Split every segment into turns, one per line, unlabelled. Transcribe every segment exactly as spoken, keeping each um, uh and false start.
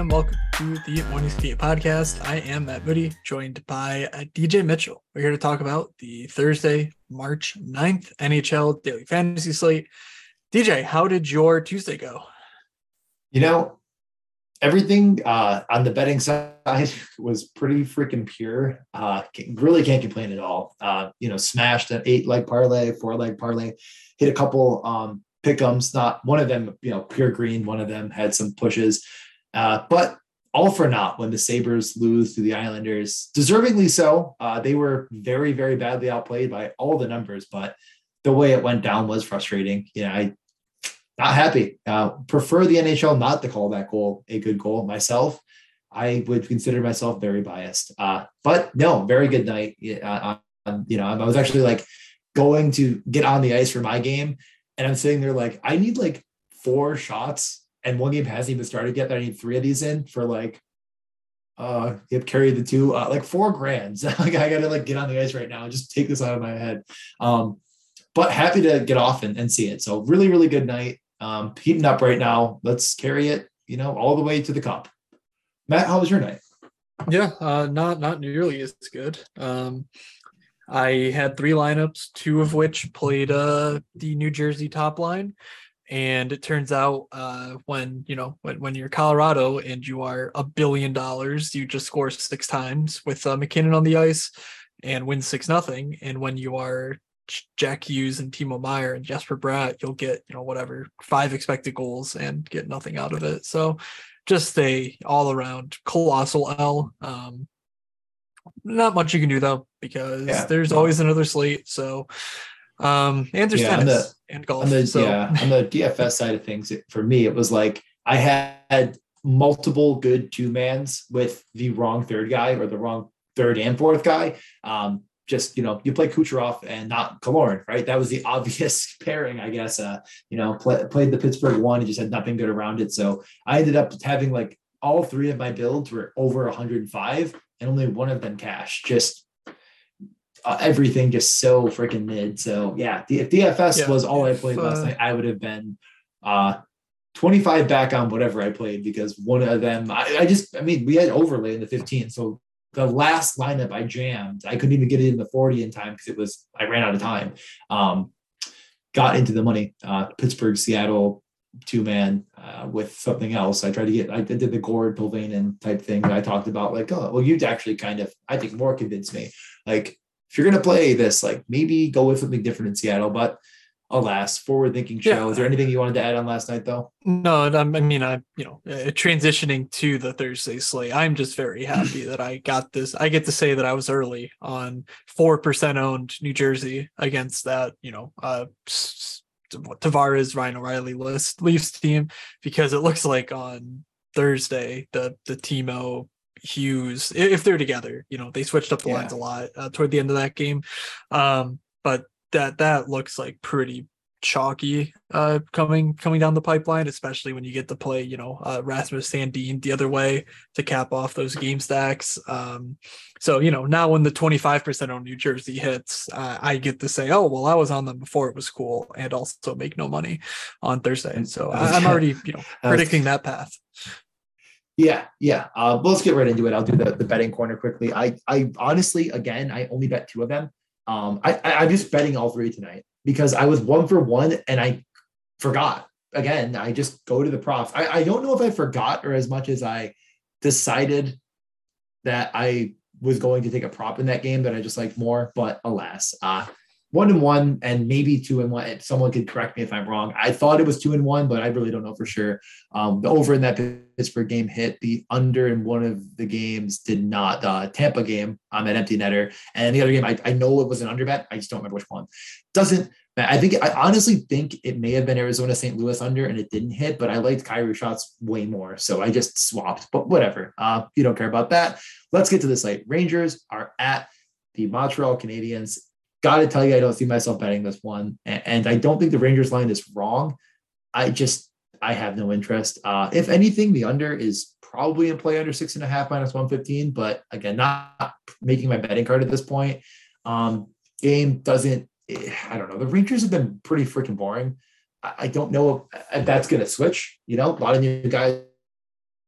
and welcome to the Morning Skate Podcast. I am Matt Moody, joined by uh, D J Mitchell. We're here to talk about the Thursday, March ninth N H L Daily Fantasy Slate. D J, how did your Tuesday go?
You know, everything uh, on the betting side was pretty freaking pure. Uh, really can't complain at all. Uh, you know, smashed an eight leg parlay, four leg parlay, hit a couple um, pick'ems. Not one of them, you know, pure green. One of them had some pushes, uh, but all for naught when the Sabres lose to the Islanders. Deservingly so. Uh, they were very, very badly outplayed by all the numbers, but the way it went down was frustrating. You know, I. Not happy. Uh, prefer the N H L not to call that goal a good goal myself. I would consider myself very biased. Uh, but no, very good night. Uh, um, you know, I was actually like going to get on the ice for my game, and I'm sitting there like, I need like four shots, and one game hasn't even started yet. I need three of these in for like, uh, yep, carry the two, uh, like four grand. Like I got to like get on the ice right now and just take this out of my head. Um, but happy to get off and, and see it. So really, really good night. Um, heating up right now. Let's carry it, you know, all the way to the cup. Matt, how was your night?
Yeah, uh, not not nearly as good. Um, I had three lineups, two of which played uh, the New Jersey top line. And it turns out uh, when, you know, when, when you're Colorado and you are a billion dollars, you just score six times with uh, McKinnon on the ice and win six nothing. And when you are Jack Hughes and Timo Meier and Jesper Bratt, you'll get, you know, whatever, five expected goals and get nothing out of it. So just a all around colossal L. Um, not much you can do though, because yeah. there's always another slate. So, um, and there's yeah, tennis the, and golf.
On the,
so.
Yeah, on the D F S side of things, it, for me, it was like I had multiple good two mans with the wrong third guy or the wrong third and fourth guy. Um, Just, you know, you play Kucherov and not Killorn, right? That was the obvious pairing, I guess. Uh, you know, play, played the Pittsburgh one and just had nothing good around it. So I ended up having like all three of my builds were over one hundred five and only one of them cash. Just uh, everything just so freaking mid. So yeah, if D F S yeah, was all I played uh, last night, I would have been uh, twenty-five back on whatever I played because one of them, I, I just, I mean, we had overlay in the fifteen. So the last lineup I jammed, I couldn't even get it in the forty in time because it was, I ran out of time. Um, got into the money, uh, Pittsburgh, Seattle, two man uh, with something else. I tried to get, I did the Gord Pulvanen type thing that I talked about. Like, oh, well, you'd actually kind of, I think more convinced me. Like, if you're going to play this, like maybe go with something different in Seattle, but alas, forward thinking show. Yeah. Is there anything you wanted to add on last night though?
No, I mean, I, you know, uh, transitioning to the Thursday slate, I'm just very happy that I got this. I get to say that I was early on four percent owned New Jersey against that, you know, uh, Tavares, Ryan O'Reilly list Leafs team, because it looks like on Thursday, the, the Timo Hughes, if they're together, you know, they switched up the yeah. lines a lot uh, toward the end of that game. Um, but that that looks like pretty chalky uh coming coming down the pipeline, especially when you get to play, you know, uh, Rasmus Sandin the other way to cap off those game stacks. Um so, you know, now when the twenty-five percent on New Jersey hits, uh, I get to say, oh well, I was on them before it was cool, and also make no money on Thursday. So I, I'm already, you know, predicting that path.
Yeah, yeah. Uh, well, let's get right into it. I'll do the, the betting corner quickly. I I honestly, again, I only bet two of them. Um, I, I, I'm just betting all three tonight because I was one for one and I forgot. Again, I just go to the props. I, I don't know if I forgot or as much as I decided that I was going to take a prop in that game that I just liked more, but alas, uh, one and one and maybe two and one. Someone could correct me if I'm wrong. I thought it was two and one, but I really don't know for sure. Um, the over in that Pittsburgh game hit. The under in one of the games did not. Uh, Tampa game on that empty netter, and the other game I, I know it was an under bet. I just don't remember which one. Doesn't. I think I honestly think it may have been Arizona Saint Louis under, and it didn't hit. But I liked Kyrie shots way more, so I just swapped. But whatever. Uh, you don't care about that. Let's get to this slate. Rangers are at the Montreal Canadiens. Got to tell you, I don't see myself betting this one. And I don't think the Rangers line is wrong. I just, I have no interest. Uh, if anything, the under is probably in play under six and a half minus one fifteen. But again, not making my betting card at this point. Um, game doesn't, I don't know. The Rangers have been pretty freaking boring. I don't know if that's going to switch. You know, a lot of new guys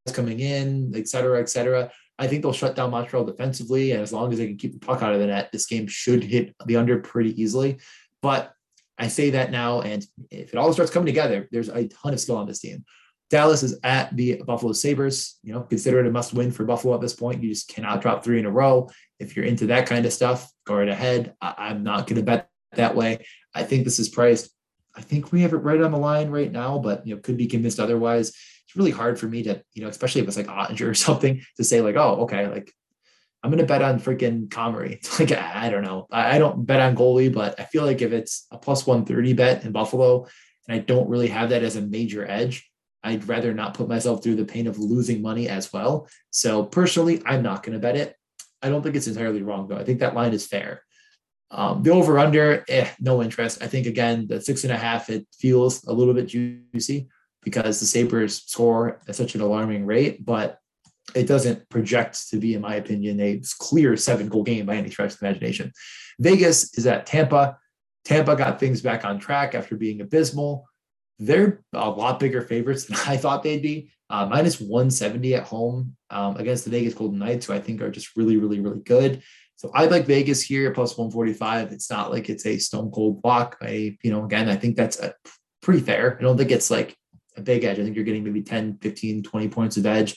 coming in, et cetera, et cetera. I think they'll shut down Montreal defensively, and as long as they can keep the puck out of the net, this game should hit the under pretty easily. But I say that now, and if it all starts coming together, there's a ton of skill on this team. Dallas is at the Buffalo Sabres. You know, consider it a must-win for Buffalo at this point. You just cannot drop three in a row. If you're into that kind of stuff, go right ahead. I- I'm not going to bet that way. I think this is priced. I think we have it right on the line right now, but you know, could be convinced otherwise. It's really hard for me to, you know, especially if it's like Ottinger or something, to say like, oh, okay, like I'm going to bet on freaking Comrie. It's like, I don't know. I don't bet on goalie, but I feel like if it's a plus one thirty bet in Buffalo, and I don't really have that as a major edge, I'd rather not put myself through the pain of losing money as well. So personally, I'm not going to bet it. I don't think it's entirely wrong, though. I think that line is fair. Um, the over under, eh, no interest. I think, again, the six and a half, it feels a little bit juicy because the Sabres score at such an alarming rate, but it doesn't project to be, in my opinion, a clear seven goal game by any stretch of the imagination. Vegas is at Tampa. Tampa got things back on track after being abysmal. They're a lot bigger favorites than I thought they'd be. Uh, minus one seventy at home um, against the Vegas Golden Knights, who I think are just really, really, really good. So I like Vegas here, plus one forty-five. It's not like it's a stone cold block. I, you know, again, I think that's a pretty fair. I don't think it's like a big edge. I think you're getting maybe ten, fifteen, twenty points of edge.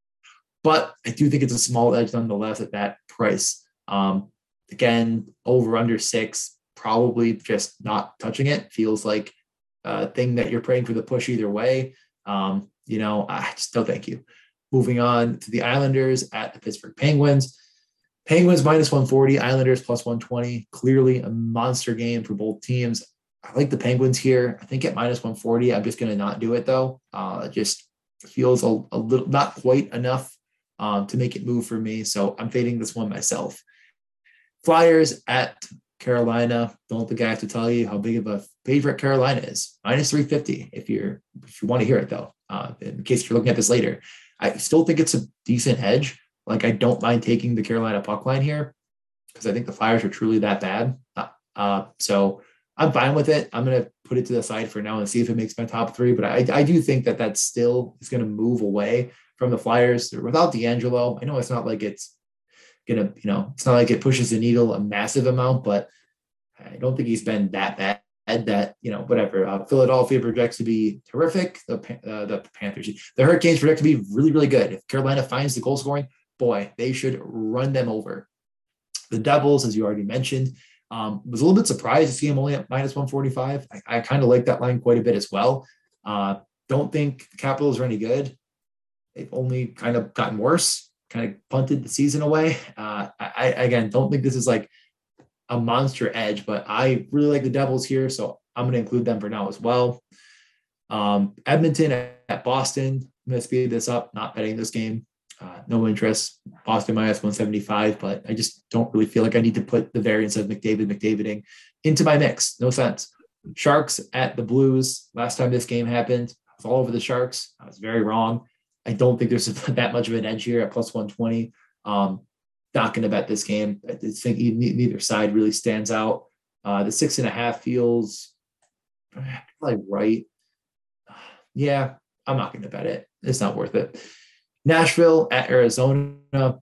But I do think it's a small edge nonetheless at that price. Um, again, over under six, probably just not touching it. Feels like a thing that you're praying for the push either way. Um, you know, I just don't thank you. Moving on to the Islanders at the Pittsburgh Penguins. Penguins minus one forty, Islanders plus one twenty. Clearly a monster game for both teams. I like the Penguins here. I think at minus one forty, I'm just going to not do it though. Uh, it just feels a, a little, not quite enough um, to make it move for me. So I'm fading this one myself. Flyers at Carolina. Don't think I have to tell you how big of a favorite Carolina is. Minus three fifty if you're if you want to hear it though. Uh, in case you're looking at this later, I still think it's a decent edge. Like I don't mind taking the Carolina puck line here because I think the Flyers are truly that bad. Uh, uh, so I'm fine with it. I'm gonna put it to the side for now and see if it makes my top three. But I I do think that that still is gonna move away from the Flyers without D'Angelo. I know it's not like it's gonna, you know, it's not like it pushes the needle a massive amount, but I don't think he's been that bad that, you know, whatever. Uh, Philadelphia projects to be terrific. The uh, the Panthers, the Hurricanes project to be really, really good. If Carolina finds the goal scoring, boy, they should run them over. The Devils, as you already mentioned, um, was a little bit surprised to see him only at minus one forty-five. I, I kind of like that line quite a bit as well. Uh, don't think the Capitals are any good. They've only kind of gotten worse, kind of punted the season away. Uh, I, I, again, don't think this is like a monster edge, but I really like the Devils here, so I'm going to include them for now as well. Um, Edmonton at, at Boston. I'm going to speed this up, not betting this game. Uh, no interest. Boston minus one seventy-five, but I just don't really feel like I need to put the variance of McDavid, McDaviding into my mix. No sense. Sharks at the Blues. Last time this game happened, I was all over the Sharks. I was very wrong. I don't think there's that much of an edge here at plus one twenty. Um, not going to bet this game. I think neither side really stands out. Uh, the six and a half feels like right. Yeah, I'm not going to bet it. It's not worth it. Nashville at Arizona.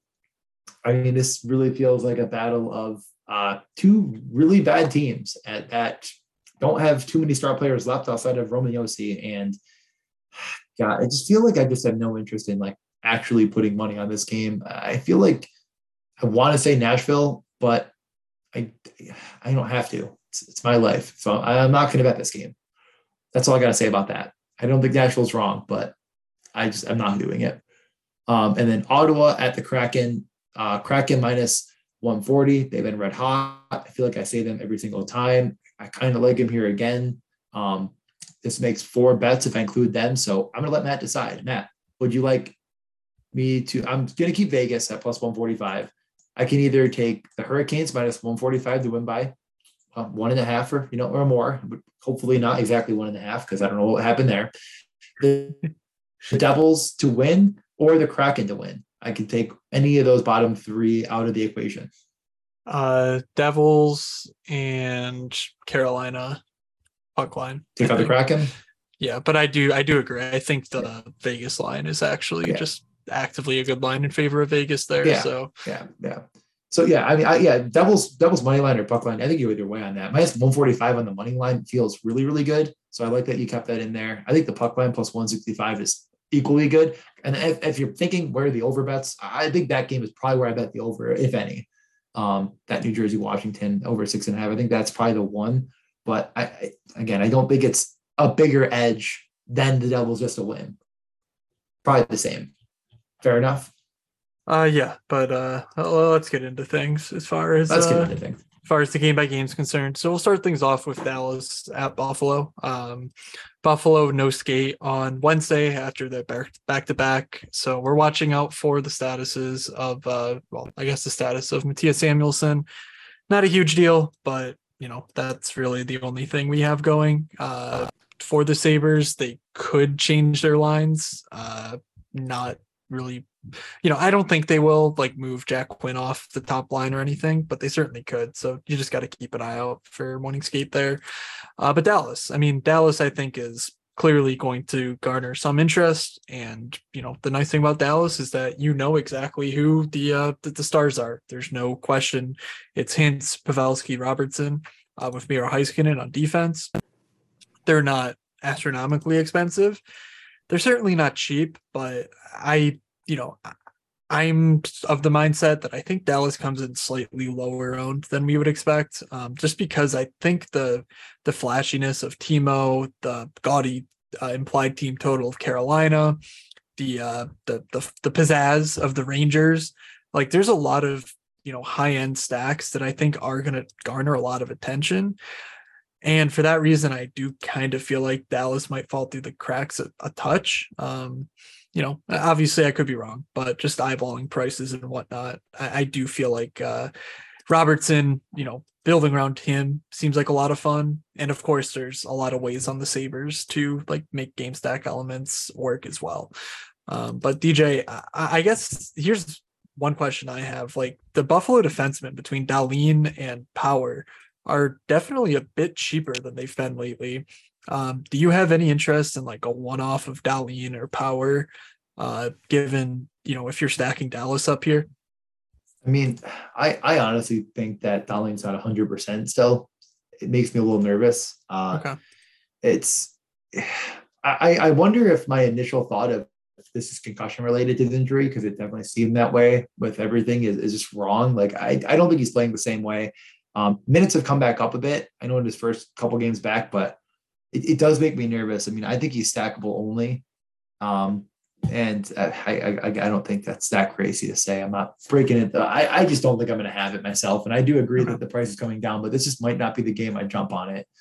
I mean, this really feels like a battle of uh, two really bad teams at that don't have too many star players left outside of Roman Josi. And God, I just feel like I just have no interest in like actually putting money on this game. I feel like I want to say Nashville, but I I don't have to. It's, it's my life. So I'm not going to bet this game. That's all I got to say about that. I don't think Nashville's wrong, but I just, I'm not doing it. Um, and then Ottawa at the Kraken, uh, Kraken minus one forty. They've been red hot. I feel like I say them every single time. I kind of like them here again. Um, this makes four bets if I include them. So I'm going to let Matt decide. Matt, would you like me to, I'm going to keep Vegas at plus one forty-five. I can either take the Hurricanes minus one forty-five to win by uh, one and a half or, you know, or more, but hopefully not exactly one and a half because I don't know what happened there. The, the Devils to win or the Kraken to win. I can take any of those bottom three out of the equation.
Uh, Devils and Carolina puck line.
Take out the Kraken?
Yeah, but I do I do agree. I think the Vegas line is actually
Yeah.
just actively a good line in favor of Vegas there.
Yeah.
So
Yeah. Yeah. So yeah, I mean, I, yeah, Devils, Devils money line or puck line. I think you're either way on that. Minus one forty-five on the money line feels really, really good. So I like that you kept that in there. I think the puck line plus one sixty-five is equally good. And if, if you're thinking where are the over bets, I think that game is probably where I bet the over, if any. Um, that New Jersey Washington over six and a half. I think that's probably the one. But I, I again, I don't think it's a bigger edge than the Devils just a win. Probably the same. Fair enough.
uh yeah, but uh well, let's get into things as far as
Let's get
uh
into things.
as far as the game by game is concerned. So we'll start things off with Dallas at Buffalo. Um, Buffalo no skate on Wednesday after the back to back. So we're watching out for the statuses of, uh, well, I guess the status of Matthias Samuelsson. Not a huge deal, but you know that's really the only thing we have going. Uh, for the Sabres, they could change their lines. Uh, not really, you know, I don't think they will like move Jack Quinn off the top line or anything, but they certainly could. So you just got to keep an eye out for morning skate there. Uh, but Dallas, I mean, Dallas, I think is clearly going to garner some interest. And, you know, the nice thing about Dallas is that you know exactly who the, uh, the, the stars are. There's no question. It's Hintz, Pavelski, Robertson, uh, with Miro Heiskanen on defense. They're not astronomically expensive. They're certainly not cheap, but I, you know, I'm of the mindset that I think Dallas comes in slightly lower owned than we would expect, um, just because I think the the flashiness of Timo, the gaudy uh, implied team total of Carolina, the uh, the the the pizzazz of the Rangers, like there's a lot of you know high end stacks that I think are going to garner a lot of attention. And for that reason, I do kind of feel like Dallas might fall through the cracks a, a touch. Um, you know, obviously I could be wrong, but just eyeballing prices and whatnot, I, I do feel like uh, Robertson, you know, building around him seems like a lot of fun. And of course, there's a lot of ways on the Sabres to like make game stack elements work as well. Um, but D J, I, I guess here's one question I have: like the Buffalo defensemen between Dahlin and Power are definitely a bit cheaper than they've been lately. Um, do you have any interest in like a one-off of Dahlin or Power, uh, given, you know, if you're stacking Dallas up here?
I mean, I, I honestly think that Dahlin's not one hundred percent still. It makes me a little nervous. Uh,
Okay.
It's, I, I wonder if my initial thought of this is concussion related to the injury, because it definitely seemed that way with everything, is, is just wrong. Like, I, I don't think he's playing the same way. Um, minutes have come back up a bit. I know in his first couple games back, but it, it does make me nervous. I mean, I think he's stackable only. Um, and I, I, I, I don't think that's that crazy to say. I'm not breaking it. I, I just don't think I'm going to have it myself. And I do agree that the price is coming down, but this just might not be the game I jump on it.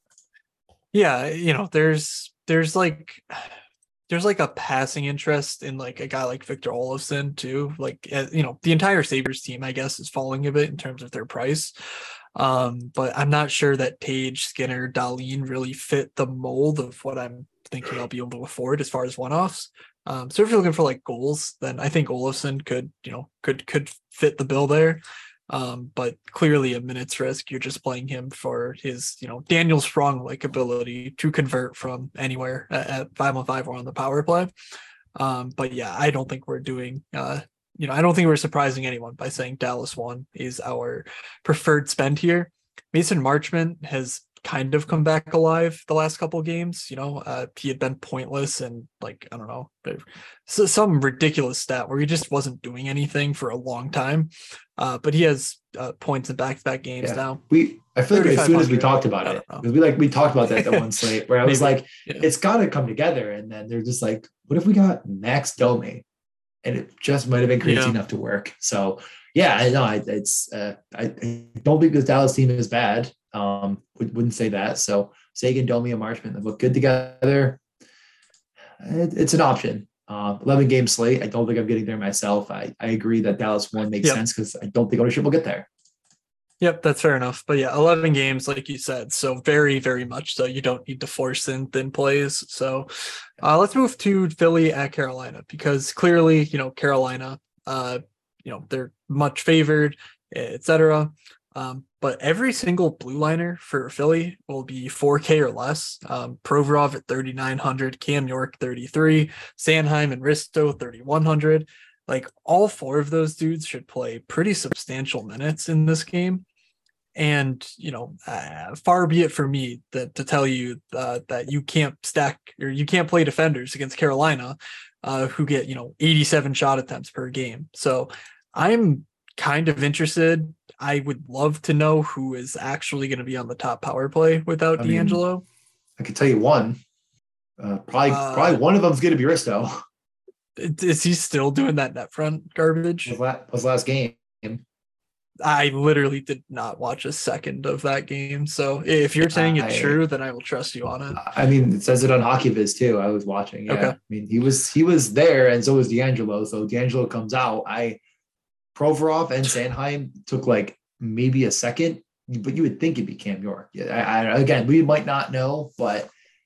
Yeah. You know, there's, there's like, there's like a passing interest in like a guy like Victor Olofsson too. Like, you know, the entire Sabres team, I guess, is falling a bit in terms of their price. Um, but I'm not sure that Tage, Skinner, Dahlin really fit the mold of what I'm thinking I'll be able to afford as far as one-offs. Um, so if you're looking for like goals, then I think Olofsson could, you know, could could fit the bill there. Um, but clearly a minutes risk. You're just playing him for his, you know, Daniel Sprong like ability to convert from anywhere at, at five on five or on the power play. Um, but yeah, I don't think we're doing, uh, you know, I don't think we're surprising anyone by saying Dallas one is our preferred spend here. Mason Marchment has kind of come back alive the last couple of games. You know, uh, he had been pointless and like, I don't know, so some ridiculous stat where he just wasn't doing anything for a long time. Uh, but he has uh, points in back-to-back games yeah. now.
We, I feel like as soon as we talked about it, because we like we talked about that that one slate where I was like, yeah. it's got to come together, and then they're just like, what if we got Max Domi, and it just might have been crazy yeah. enough to work. So yeah, I know I, it's uh, I, I don't think this Dallas team is bad. Um, wouldn't say that. So Seguin, Domi, and Marchment have looked good together. It, it's an option. Uh, eleven game slate. I don't think I'm getting there myself. I, I agree that Dallas one makes yep. sense because I don't think ownership will get there.
Yep, that's fair enough. But yeah, eleven games, like you said, so very, very much so. You don't need to force in thin plays. So uh, let's move to Philly at Carolina, because clearly, you know, Carolina, uh, you know, they're much favored, et cetera. Um, but every single blue liner for Philly will be four K or less. Um, Provorov at thirty-nine hundred, Cam York thirty-three, Sanheim and Risto thirty-one hundred. Like all four of those dudes should play pretty substantial minutes in this game. And, you know, uh, far be it for me that to tell you uh, that you can't stack or you can't play defenders against Carolina, uh, who get, you know, eighty-seven shot attempts per game. So I'm kind of interested. I would love to know who is actually going to be on the top power play without
I mean,
D'Angelo.
I could tell you one. Uh, probably,
Uh,
probably one of them is going to be Risto.
Is he still doing that net front garbage?
Was last, was last game.
I literally did not watch a second of that game. So if you're saying it's
I,
true, then I will trust you on it.
I mean, it says it on HockeyViz too. I was watching. Yeah.
Okay.
I mean, he was he was there, and so was D'Angelo. So D'Angelo comes out. I Provorov and Sanheim took like maybe a second, but you would think it'd be Cam York. Yeah. I, I, again, we might not know, but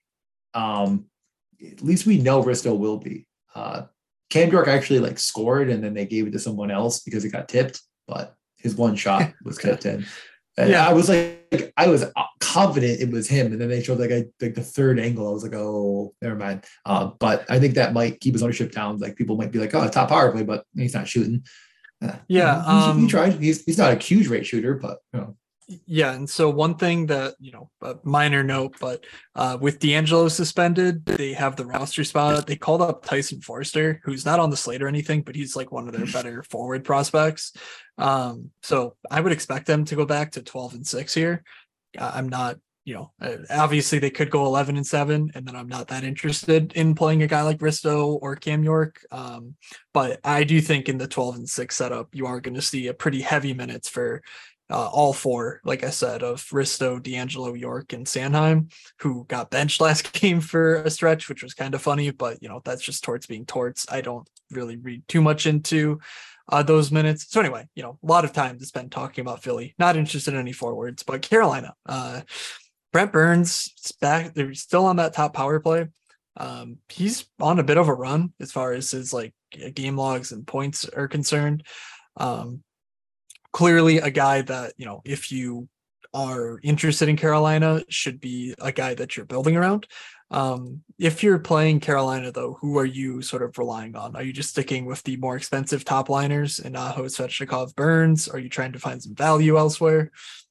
um, at least we know Risto will be. Uh, Cam York actually like scored, and then they gave it to someone else because it got tipped, but his one shot was
Okay.
tipped in. And
Yeah.
I was like, I was confident it was him. And then they showed like, a, like the third angle. I was like, oh, never mind. Uh, but I think that might keep his ownership down. Like people might be like, oh, top power play, but he's not shooting. Uh,
Yeah,
you know,
um,
he tried. He's he's not a huge rate shooter, but you know.
Yeah, and so one thing that, you know, a minor note, but uh, with D'Angelo suspended, they have the roster spot. They called up Tyson Forster, who's not on the slate or anything, but he's like one of their better forward prospects. Um, so I would expect them to go back to twelve and six here. Uh, I'm not, you know, uh, obviously they could go eleven and seven, and then I'm not that interested in playing a guy like Risto or Cam York. Um, but I do think in the twelve and six setup, you are going to see a pretty heavy minutes for Uh, all four, like I said, of Risto, D'Angelo, York, and Sanheim, who got benched last game for a stretch, which was kind of funny, but you know, that's just torts being torts. I don't really read too much into uh, those minutes. So anyway, you know, a lot of time to spend talking about Philly. Not interested in any forwards, but Carolina. Uh, Brent Burns is back. They're still on that top power play. Um, he's on a bit of a run as far as his like game logs and points are concerned. Um, Clearly a guy that, you know, if you are interested in Carolina, should be a guy that you're building around. Um, if you're playing Carolina, though, who are you sort of relying on? Are you just sticking with the more expensive top liners in Aho, Svechnikov, Burns? Are you trying to find some value elsewhere?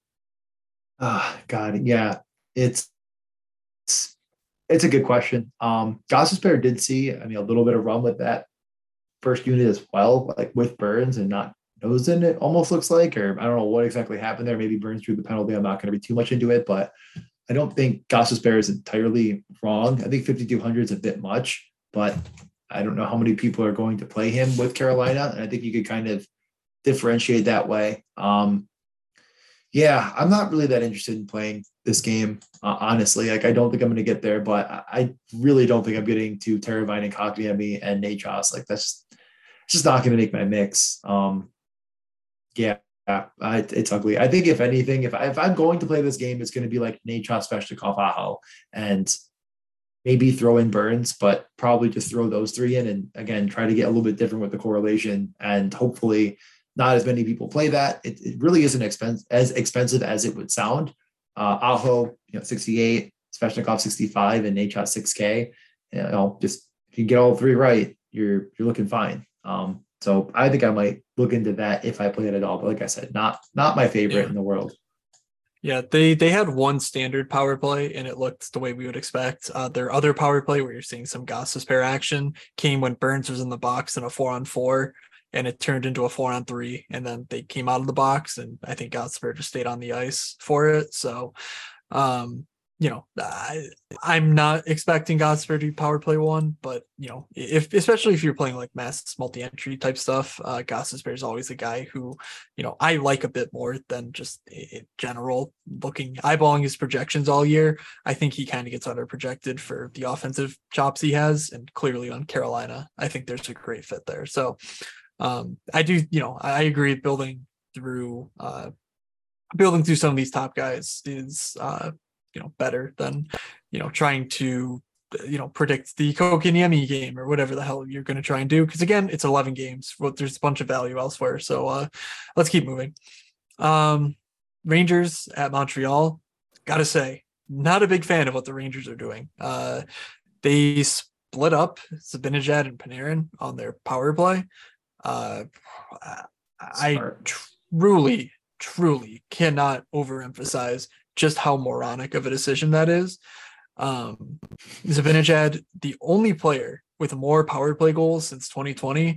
Ah, God, yeah, it's, it's it's a good question. Um, Gostisbehere did see, I mean, a little bit of run with that first unit as well, like with Burns and not Nosen, it almost looks like, or I don't know what exactly happened there. Maybe Burns drew the penalty. I'm not going to be too much into it, but I don't think Gostisbehere is entirely wrong. I think fifty-two hundred is a bit much, but I don't know how many people are going to play him with Carolina. And I think you could kind of differentiate that way. Um, yeah, I'm not really that interested in playing this game, uh, honestly. Like, I don't think I'm going to get there, but I, I really don't think I'm getting to Teravainen and Kotkaniemi and Nachos. Like, that's it's just not going to make my mix. Um, yeah, I, it's ugly. I think if anything, if, I, if I'm going to play this game, it's going to be like Nachos, Svechnikov, Aho, and maybe throw in Burns, but probably just throw those three in and, again, try to get a little bit different with the correlation, and hopefully not as many people play that. It, it really isn't expensive as expensive as it would sound. Uh, Aho, you know, sixty-eight, Svechnikov sixty-five, and Nachos six K. You know, just if you get all three right, you're you're looking fine. Um, so I think I might look into that if I play it at all. But like I said, not not my favorite
Yeah.
in the world.
Yeah, they they had one standard power play, and it looked the way we would expect. Uh, their other power play, where you're seeing some Gostisbehere action, came when Burns was in the box in a four on four, and it turned into a four on three, and then they came out of the box, and I think Gostisbehere just stayed on the ice for it. So, um, you know, I, I'm not expecting Gostisbehere to be power play one, but you know, if especially if you're playing like mass multi-entry type stuff, uh, Gostisbehere is always a guy who, you know, I like a bit more than just in general. Looking eyeballing his projections all year, I think he kind of gets under projected for the offensive chops he has, and clearly on Carolina, I think there's a great fit there. So, um, I do, you know, I agree. Building through, uh, building through some of these top guys is, uh, you know, better than, you know, trying to, you know, predict the Kotkaniemi game or whatever the hell you're going to try and do. Because again, it's eleven games. Well, there's a bunch of value elsewhere. So uh, let's keep moving. Um, Rangers at Montreal, gotta say, not a big fan of what the Rangers are doing. Uh, they split up Zibanejad and Panarin on their power play. Uh, I
Smart.
truly, truly cannot overemphasize just how moronic of a decision that is. Um, Zibanejad, the only player with more power play goals since twenty twenty,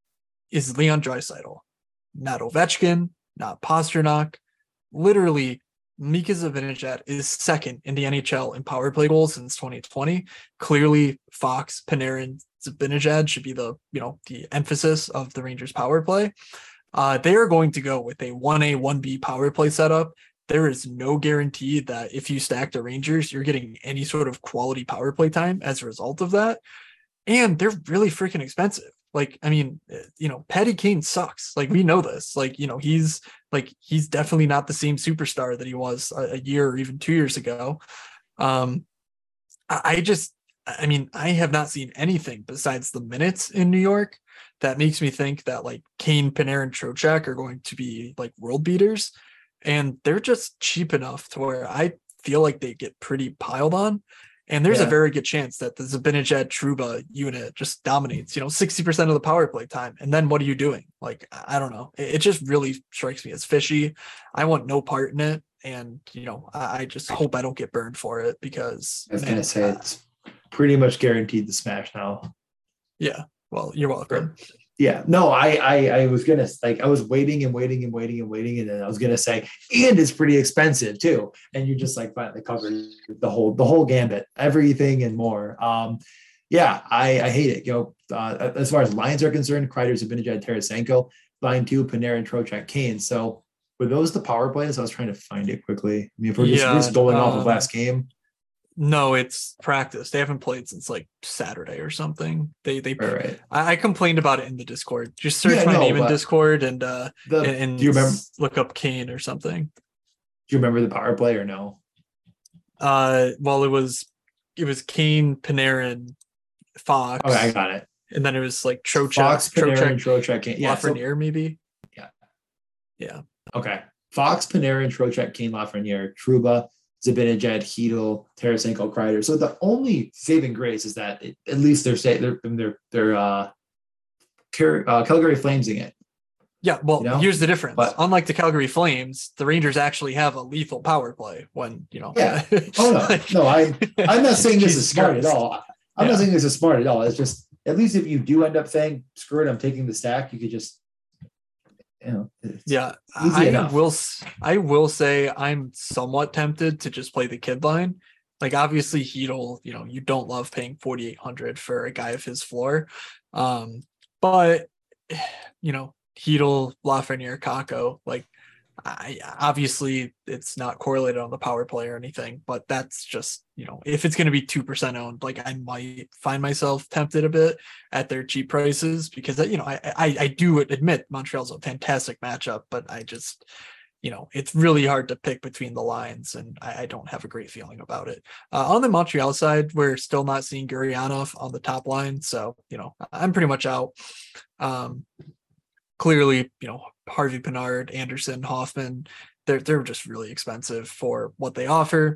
is Leon Draisaitl, not Ovechkin, not Pasternak. Literally, Mika Zibanejad is second in the N H L in power play goals since twenty twenty. Clearly, Fox, Panarin, Zibanejad should be the you know the emphasis of the Rangers power play. Uh, they are going to go with a one A, one B power play setup. There is no guarantee that if you stack the Rangers, you're getting any sort of quality power play time as a result of that. And they're really freaking expensive. Like, I mean, you know, Patty Kane sucks. Like, we know this. Like, you know, he's like, he's definitely not the same superstar that he was a, a year or even two years ago. Um, I, I just, I mean, I have not seen anything besides the minutes in New York that makes me think that like Kane, Panarin, Trocheck are going to be like world beaters. And they're just cheap enough to where I feel like they get pretty piled on. And there's
Yeah.
a very good chance that the Zibanejad Trouba unit just dominates, you know, sixty percent of the power play time. And then what are you doing? Like, I don't know. It, it just really strikes me as fishy. I want no part in it. And, you know, I, I just hope I don't get burned for it because
I was
man,
gonna say
uh,
it's pretty much guaranteed to smash now.
yeah. Well, you're welcome.
Yeah, no, I, I, I was gonna like, I was waiting and waiting and waiting and waiting, and then I was gonna say, and it's pretty expensive too. And you just like finally covered the whole, the whole gambit, everything and more. Um, yeah, I, I hate it. You know, uh, as far as lines are concerned, Kreider, Zibanejad, Tarasenko, line two, Panarin, Trocheck, Kane. So were those the power plays? I was trying to find it quickly. I mean, if we're just,
Yeah,
we're just going off of
um,
last game.
No, it's practice. They haven't played since like Saturday or something. They they
All right.
I, I complained about it in the Discord. Just search
Yeah,
my
no,
name in
but
Discord and uh
the
and, and
do you remember?
look up Kane or something.
Do you remember the power play or no?
Uh well it was it was Kane, Panarin, Fox,
Okay, I got it.
and then it was like Trocheck,
Fox, Panarin,
Trocheck,
Trocheck, Kane. Yeah, so,
Lafreniere, maybe.
yeah.
Yeah.
Okay. Fox, Panarin, Trocheck, Kane, Lafreniere, Trouba, Zibanejad, Hedl, Tarasenko, Kreider. So the only saving grace is that it, at least they're say they're they're they're uh, Car- uh Calgary Flamesing it.
Yeah, well,
You know?
here's the difference.
But-
Unlike the Calgary Flames, the Rangers actually have a lethal power play when, you know.
Yeah. Oh no,
like-
no, I I'm not saying this is
Jesus
smart at
Christ.
all. I'm
Yeah.
not saying this is smart at all. It's just at least if you do end up saying screw it, I'm taking the stack, you could just you know it's
Yeah,
easy
I
enough.
will. s- I will say I'm somewhat tempted to just play the kid line. Like obviously, Hedl, you know, you don't love paying forty-eight hundred for a guy of his floor, um, but you know, Hedl, Lafreniere, Kako, like I obviously it's not correlated on the power play or anything, but that's just, you know, if it's going to be two percent owned, like I might find myself tempted a bit at their cheap prices because, you know, I, I, I do admit Montreal's a fantastic matchup, but I just, you know, it's really hard to pick between the lines and I, I don't have a great feeling about it. Uh, on the Montreal side, we're still not seeing Gurianov on the top line. So, you know, I'm pretty much out. Um, Clearly, you know, Harvey Pinard, Anderson, Hoffman, they're they're just really expensive for what they offer.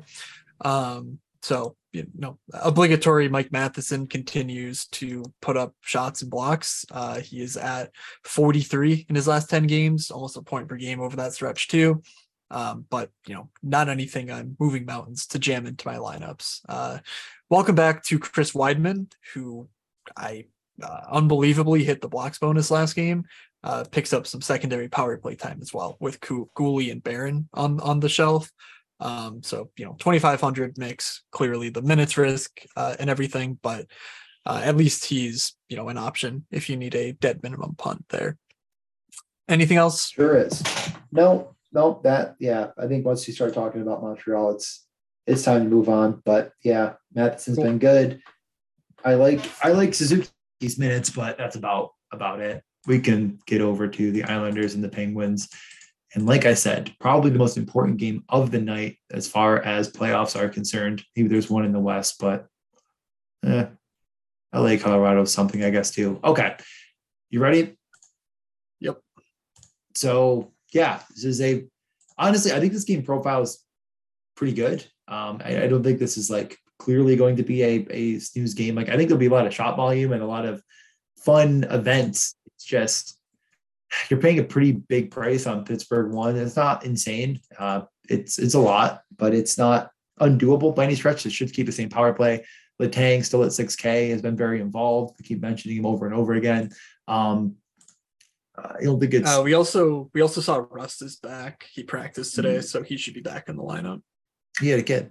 Um, so you know, obligatory Mike Matheson continues to put up shots and blocks. Uh, he is at forty-three in his last ten games, almost a point per game over that stretch too. Um, but you know, not anything I'm moving mountains to jam into my lineups. Uh, welcome back to Chris Weidman, who I uh, unbelievably hit the blocks bonus last game. Uh, picks up some secondary power play time as well with Cooley and Barron on on the shelf. Um, so you know, twenty-five hundred mix, clearly the minutes risk uh, and everything, but uh, at least he's, you know, an option if you need a dead minimum punt there. Anything else?
Sure is. No, no, that yeah. I think once you start talking about Montreal, it's it's time to move on. But yeah, Matheson's
Cool.
been good. I like I like Suzuki's minutes, but that's about about it. We can get over to the Islanders and the Penguins. And like I said, probably the most important game of the night as far as playoffs are concerned. Maybe there's one in the West, but eh, L A, Colorado is something, I guess, too. Okay. You ready?
Yep.
So, yeah, this is a honestly, I think this game profile is pretty good. Um, I, I don't think this is like clearly going to be a, a snooze game. Like I think there'll be a lot of shot volume and a lot of fun events. It's just you're paying a pretty big price on Pittsburgh one. It's not insane. Uh, it's it's a lot, but it's not undoable by any stretch. It should keep the same power play. Letang still at six K has been very involved. We keep mentioning him over and over again. Um, I don't think it's.
Uh, we also we also saw Rust is back. He practiced today,
Mm-hmm.
so he should be back in the lineup.
He had a kid.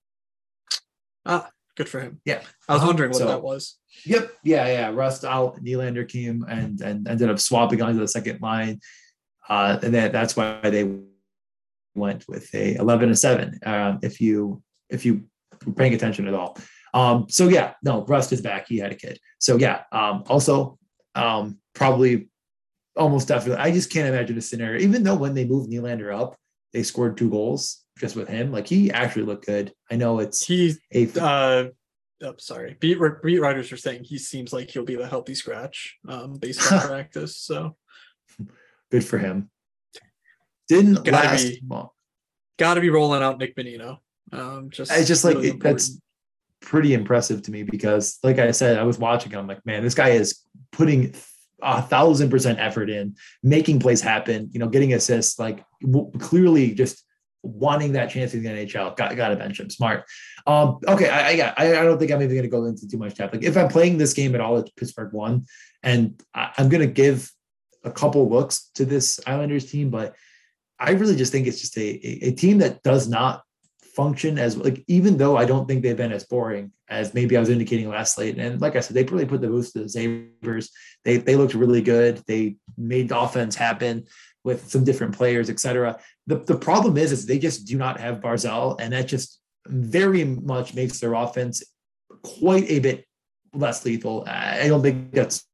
Ah, good for him.
Yeah,
I was
uh-huh.
wondering what
so,
that was.
Yep. Yeah. Yeah. Rust out. Nylander came and and ended up swapping onto the second line, uh, and then that's why they went with a eleven and seven. Um, if you if you were paying attention at all. Um, so yeah, no, Rust is back. He had a kid. So yeah. Um, also, um, probably, almost definitely. I just can't imagine a scenario. Even though when they moved Nylander up, they scored two goals just with him. Like he actually looked good. I know it's
He
a.
uh oh, sorry. Beat beat writers are saying he seems like he'll be the healthy scratch um based on practice. So
good for him. Didn't
gotta
last
be
long.
gotta be rolling out Nick Bonino. Um just
I just like
really
it, that's pretty impressive to me because, like I said, I was watching. I'm like, man, this guy is putting a thousand percent effort in, making plays happen. You know, getting assists. Like w- clearly, just wanting that chance in the N H L. Got got to bench him. Smart. Um, okay, I, I yeah, I, I don't think I'm even going to go into too much depth. Like if I'm playing this game at all, it's Pittsburgh one, and I, I'm going to give a couple looks to this Islanders team, but I really just think it's just a, a, a team that does not function as like, even though I don't think they've been as boring as maybe I was indicating last slate. And like I said, they really put the boost to the Sabres. They they looked really good. They made the offense happen with some different players, et cetera. The, the problem is, is they just do not have Barzal, and that just very much makes their offense quite a bit less lethal. I don't think that's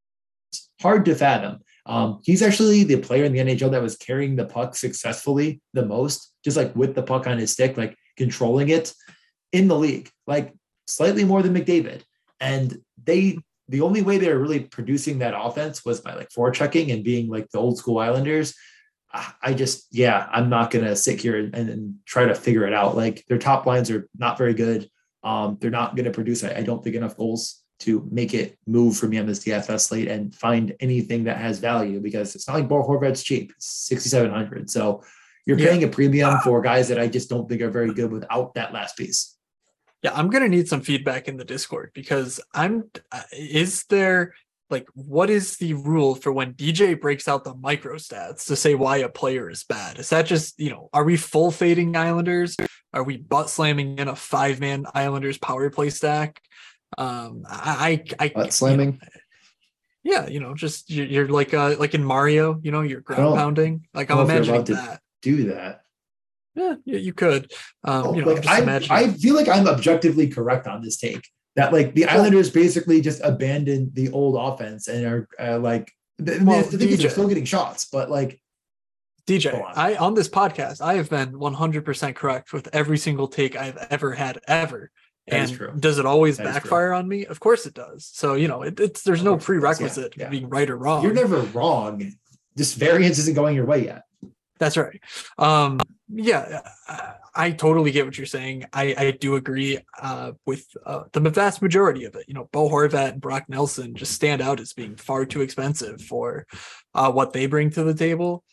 hard to fathom. Um, he's actually the player in the N H L that was carrying the puck successfully the most, just like with the puck on his stick, like controlling it in the league, like slightly more than McDavid. And they, the only way they were really producing that offense was by like forechecking and being like the old school Islanders. I just, yeah, I'm not going to sit here and, and try to figure it out. Like their top lines are not very good. Um, they're not going to produce, I, I don't think, enough goals to make it move for me on this D F S slate and find anything that has value, because it's not like Bo Horvat's cheap. It's sixty-seven hundred. So you're paying yeah. a premium for guys that I just don't think are very good without that last piece.
Yeah, I'm going to need some feedback in the Discord, because I'm, is there like, what is the rule for when D J breaks out the micro stats to say why a player is bad? Is that just, you know, are we full fading Islanders? Are we butt slamming in a five man Islanders power play stack? Um, I, I, I
butt slamming.
You know, yeah, you know, just you're, you're like, uh, like in Mario, you know, you're ground pounding. Like I'm imagining that.
Do that.
Yeah, yeah, you could. Um,
oh,
you know,
like I, I feel like I'm objectively correct on this take. That like the Islanders basically just abandoned the old offense and are uh, like, well, the thing is they're still getting shots, but like
D J, on. I on this podcast, I have been one hundred percent correct with every single take I've ever had ever.
That
and
is true.
Does it always
that
backfire on me? Of course it does. So, you know, it, it's there's no prerequisite yeah, yeah. being right or wrong.
You're never wrong. This variance isn't going your way yet.
That's right. Um, yeah, I, I totally get what you're saying. I, I do agree uh, with uh, the vast majority of it. You know, Bo Horvat and Brock Nelson just stand out as being far too expensive for uh, what they bring to the table.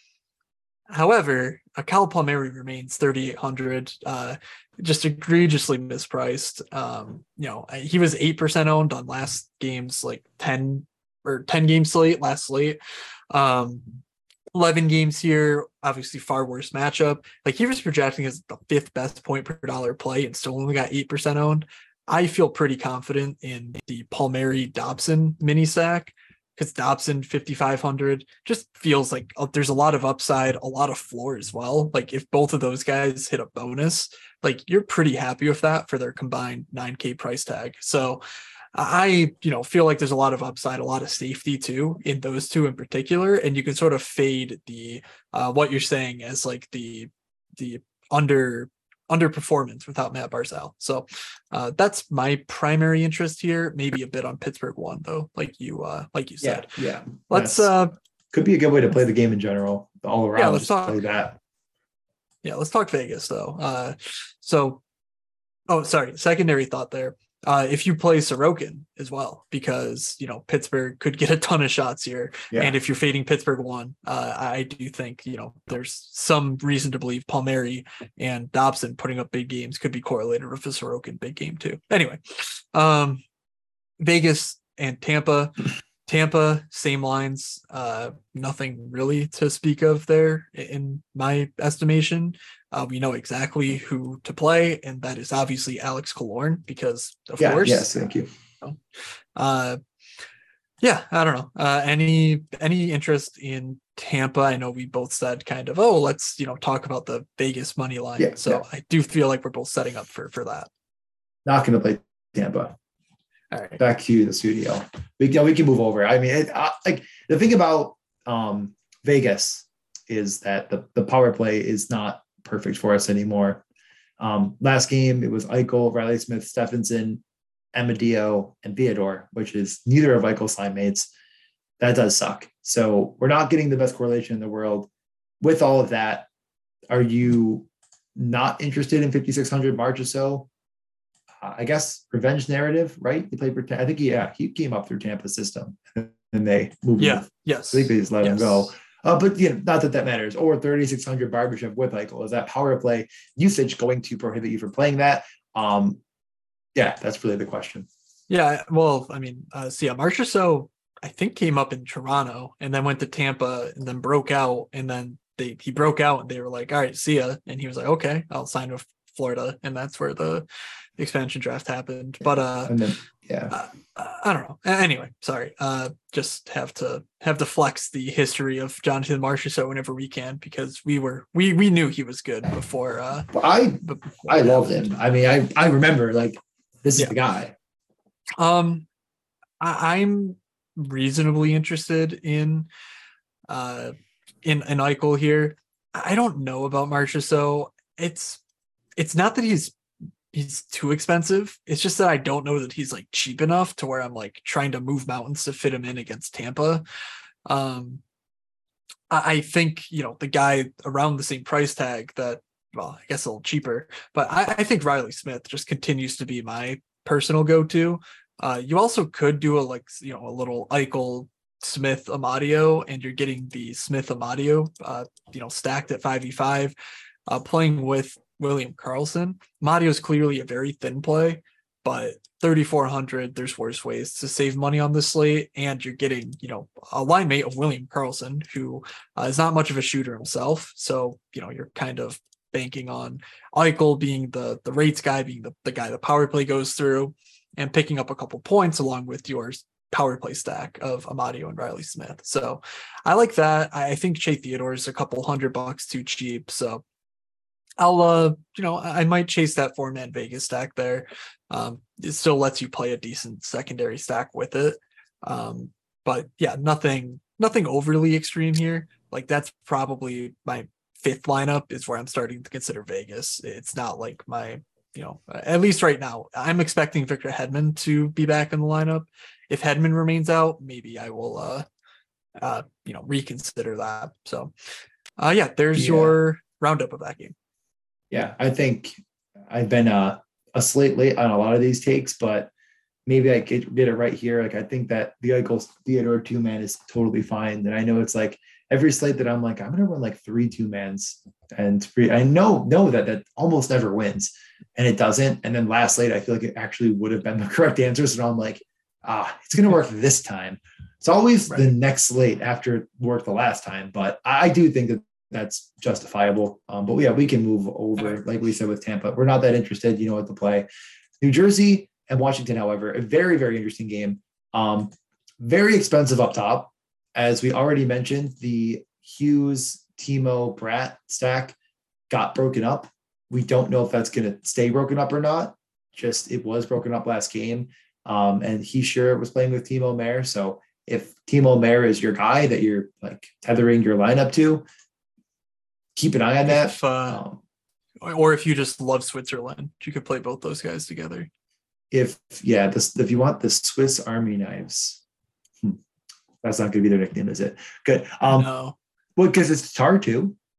However, uh, Kyle Palmieri remains thirty-eight hundred, uh, just egregiously mispriced. Um, you know, he was eight percent owned on last game's like ten or ten game slate, last slate. Um, eleven games here, obviously far worse matchup. Like he was projecting as the fifth best point per dollar play and still only got eight percent owned. I feel pretty confident in the Palmieri Dobson mini stack, because Dobson fifty-five hundred just feels like oh, there's a lot of upside, a lot of floor as well. Like if both of those guys hit a bonus, like you're pretty happy with that for their combined nine K price tag. So I, you know, feel like there's a lot of upside, a lot of safety too in those two in particular. And you can sort of fade the, uh, what you're saying as like the, the under underperformance without Matt Barzal. So uh, that's my primary interest here. Maybe a bit on Pittsburgh one though, like you, uh, like you said.
Yeah. yeah.
Let's, uh,
could be a good way to play the game in general all around.
Yeah, let's
just
talk.
Play that.
Yeah, let's talk Vegas though. Uh, so, oh, sorry, secondary thought there. Uh, if you play Sorokin as well, because you know Pittsburgh could get a ton of shots here,
Yeah.
and if you're fading Pittsburgh one, uh, I do think you know there's some reason to believe Palmieri and Dobson putting up big games could be correlated with a Sorokin big game too. Anyway, um, Vegas and Tampa. Tampa, same lines. Uh, nothing really to speak of there in my estimation. Uh, we know exactly who to play, and that is obviously Alex Killorn because, of
Yeah.
course.
Yes. Thank you.
Uh, yeah, I don't know. Uh, any any interest in Tampa? I know we both said kind of, oh, let's you know talk about the Vegas money line.
Yeah,
so
yeah.
I do feel like we're both setting up for for that.
Not going to play Tampa.
All right.
Back to the studio. We can we can move over. I mean, it, I, like the thing about um, Vegas is that the the power play is not perfect for us anymore. Um, last game it was Eichel, Riley Smith, Stephenson, Amadio, and Theodore, which is neither of Eichel's line mates. That does suck. So we're not getting the best correlation in the world. With all of that, are you not interested in fifty-six hundred March or so? Uh, I guess revenge narrative, right? He played for, I think, he, yeah, he came up through Tampa's system and they moved
Yeah.
him.
Yes.
I think they just let
yes.
him go. Uh, but yeah, not that that matters. Or thirty-six hundred Barbashev with Eichel. Is that power play usage going to prohibit you from playing that? Um, yeah, that's really the question.
Yeah. Well, I mean, uh, so yeah, Marchessault, I think came up in Toronto and then went to Tampa and then broke out. And then they he broke out and they were like, all right, see ya. And he was like, okay, I'll sign with Florida. And that's where the expansion draft happened. But uh,
and then, yeah,
uh, I don't know. Anyway, sorry. Uh, just have to have to flex the history of Jonathan Marchessault whenever we can because we were we we knew he was good before. Uh,
I
before
I loved him. I mean, I I remember like this is
yeah.
the guy.
Um, I, I'm reasonably interested in uh in an Eichel here. I don't know about Marchessault. It's it's not that he's he's too expensive. It's just that I don't know that he's like cheap enough to where I'm like trying to move mountains to fit him in against Tampa. Um, I, I think, you know, the guy around the same price tag that, well, I guess a little cheaper, but I, I think Riley Smith just continues to be my personal go-to. Uh, you also could do a, like, you know, a little Eichel Smith Amadio, and you're getting the Smith Amadio, uh, you know, stacked at five v five, uh, playing with William Karlsson. Amadio is clearly a very thin play, but thirty-four hundred, there's worse ways to save money on this slate. And you're getting, you know, a line mate of William Karlsson, who uh, is not much of a shooter himself. So, you know, you're kind of banking on Eichel being the, the rates guy, being the, the guy the power play goes through, and picking up a couple points along with yours power play stack of Amadio and Riley Smith. So I like that. I think Shea Theodore is a couple hundred bucks too cheap. So I'll, uh, you know, I might chase that four man Vegas stack there. Um, it still lets you play a decent secondary stack with it. Um, but yeah, nothing, nothing overly extreme here. Like that's probably my fifth lineup is where I'm starting to consider Vegas. It's not like my, you know, at least right now, I'm expecting Victor Hedman to be back in the lineup. If Hedman remains out, maybe I will, uh, uh, you know, reconsider that. So, uh, yeah, there's yeah. your roundup of that game.
Yeah, I think I've been uh, a slate late on a lot of these takes, but maybe I could get it right here. Like I think that the Eichel Theodore two man is totally fine. And I know it's like every slate that I'm like, I'm gonna run like three two mans, and three, I know know that that almost never wins, and it doesn't. And then last slate, I feel like it actually would have been the correct answer. So I'm like, ah, it's gonna work this time. It's always right. The next slate after it worked the last time, but I do think that that's justifiable. Um, but yeah, we can move over. Like we said with Tampa, we're not that interested, you know, what to play. New Jersey and Washington, however, a very, very interesting game. Um, very expensive up top. As we already mentioned, the Hughes, Timo, Bratt stack got broken up. We don't know if that's going to stay broken up or not. Just it was broken up last game. Um, and he sure was playing with Timo Meier. So if Timo Meier is your guy that you're like tethering your lineup to, keep an eye on that.
If, uh, um, or if you just love Switzerland, you could play both those guys together.
If yeah, this if you want the Swiss Army knives, hmm, that's not going to be their nickname, is it? Good. Um,
no.
Well, because it's Tar too.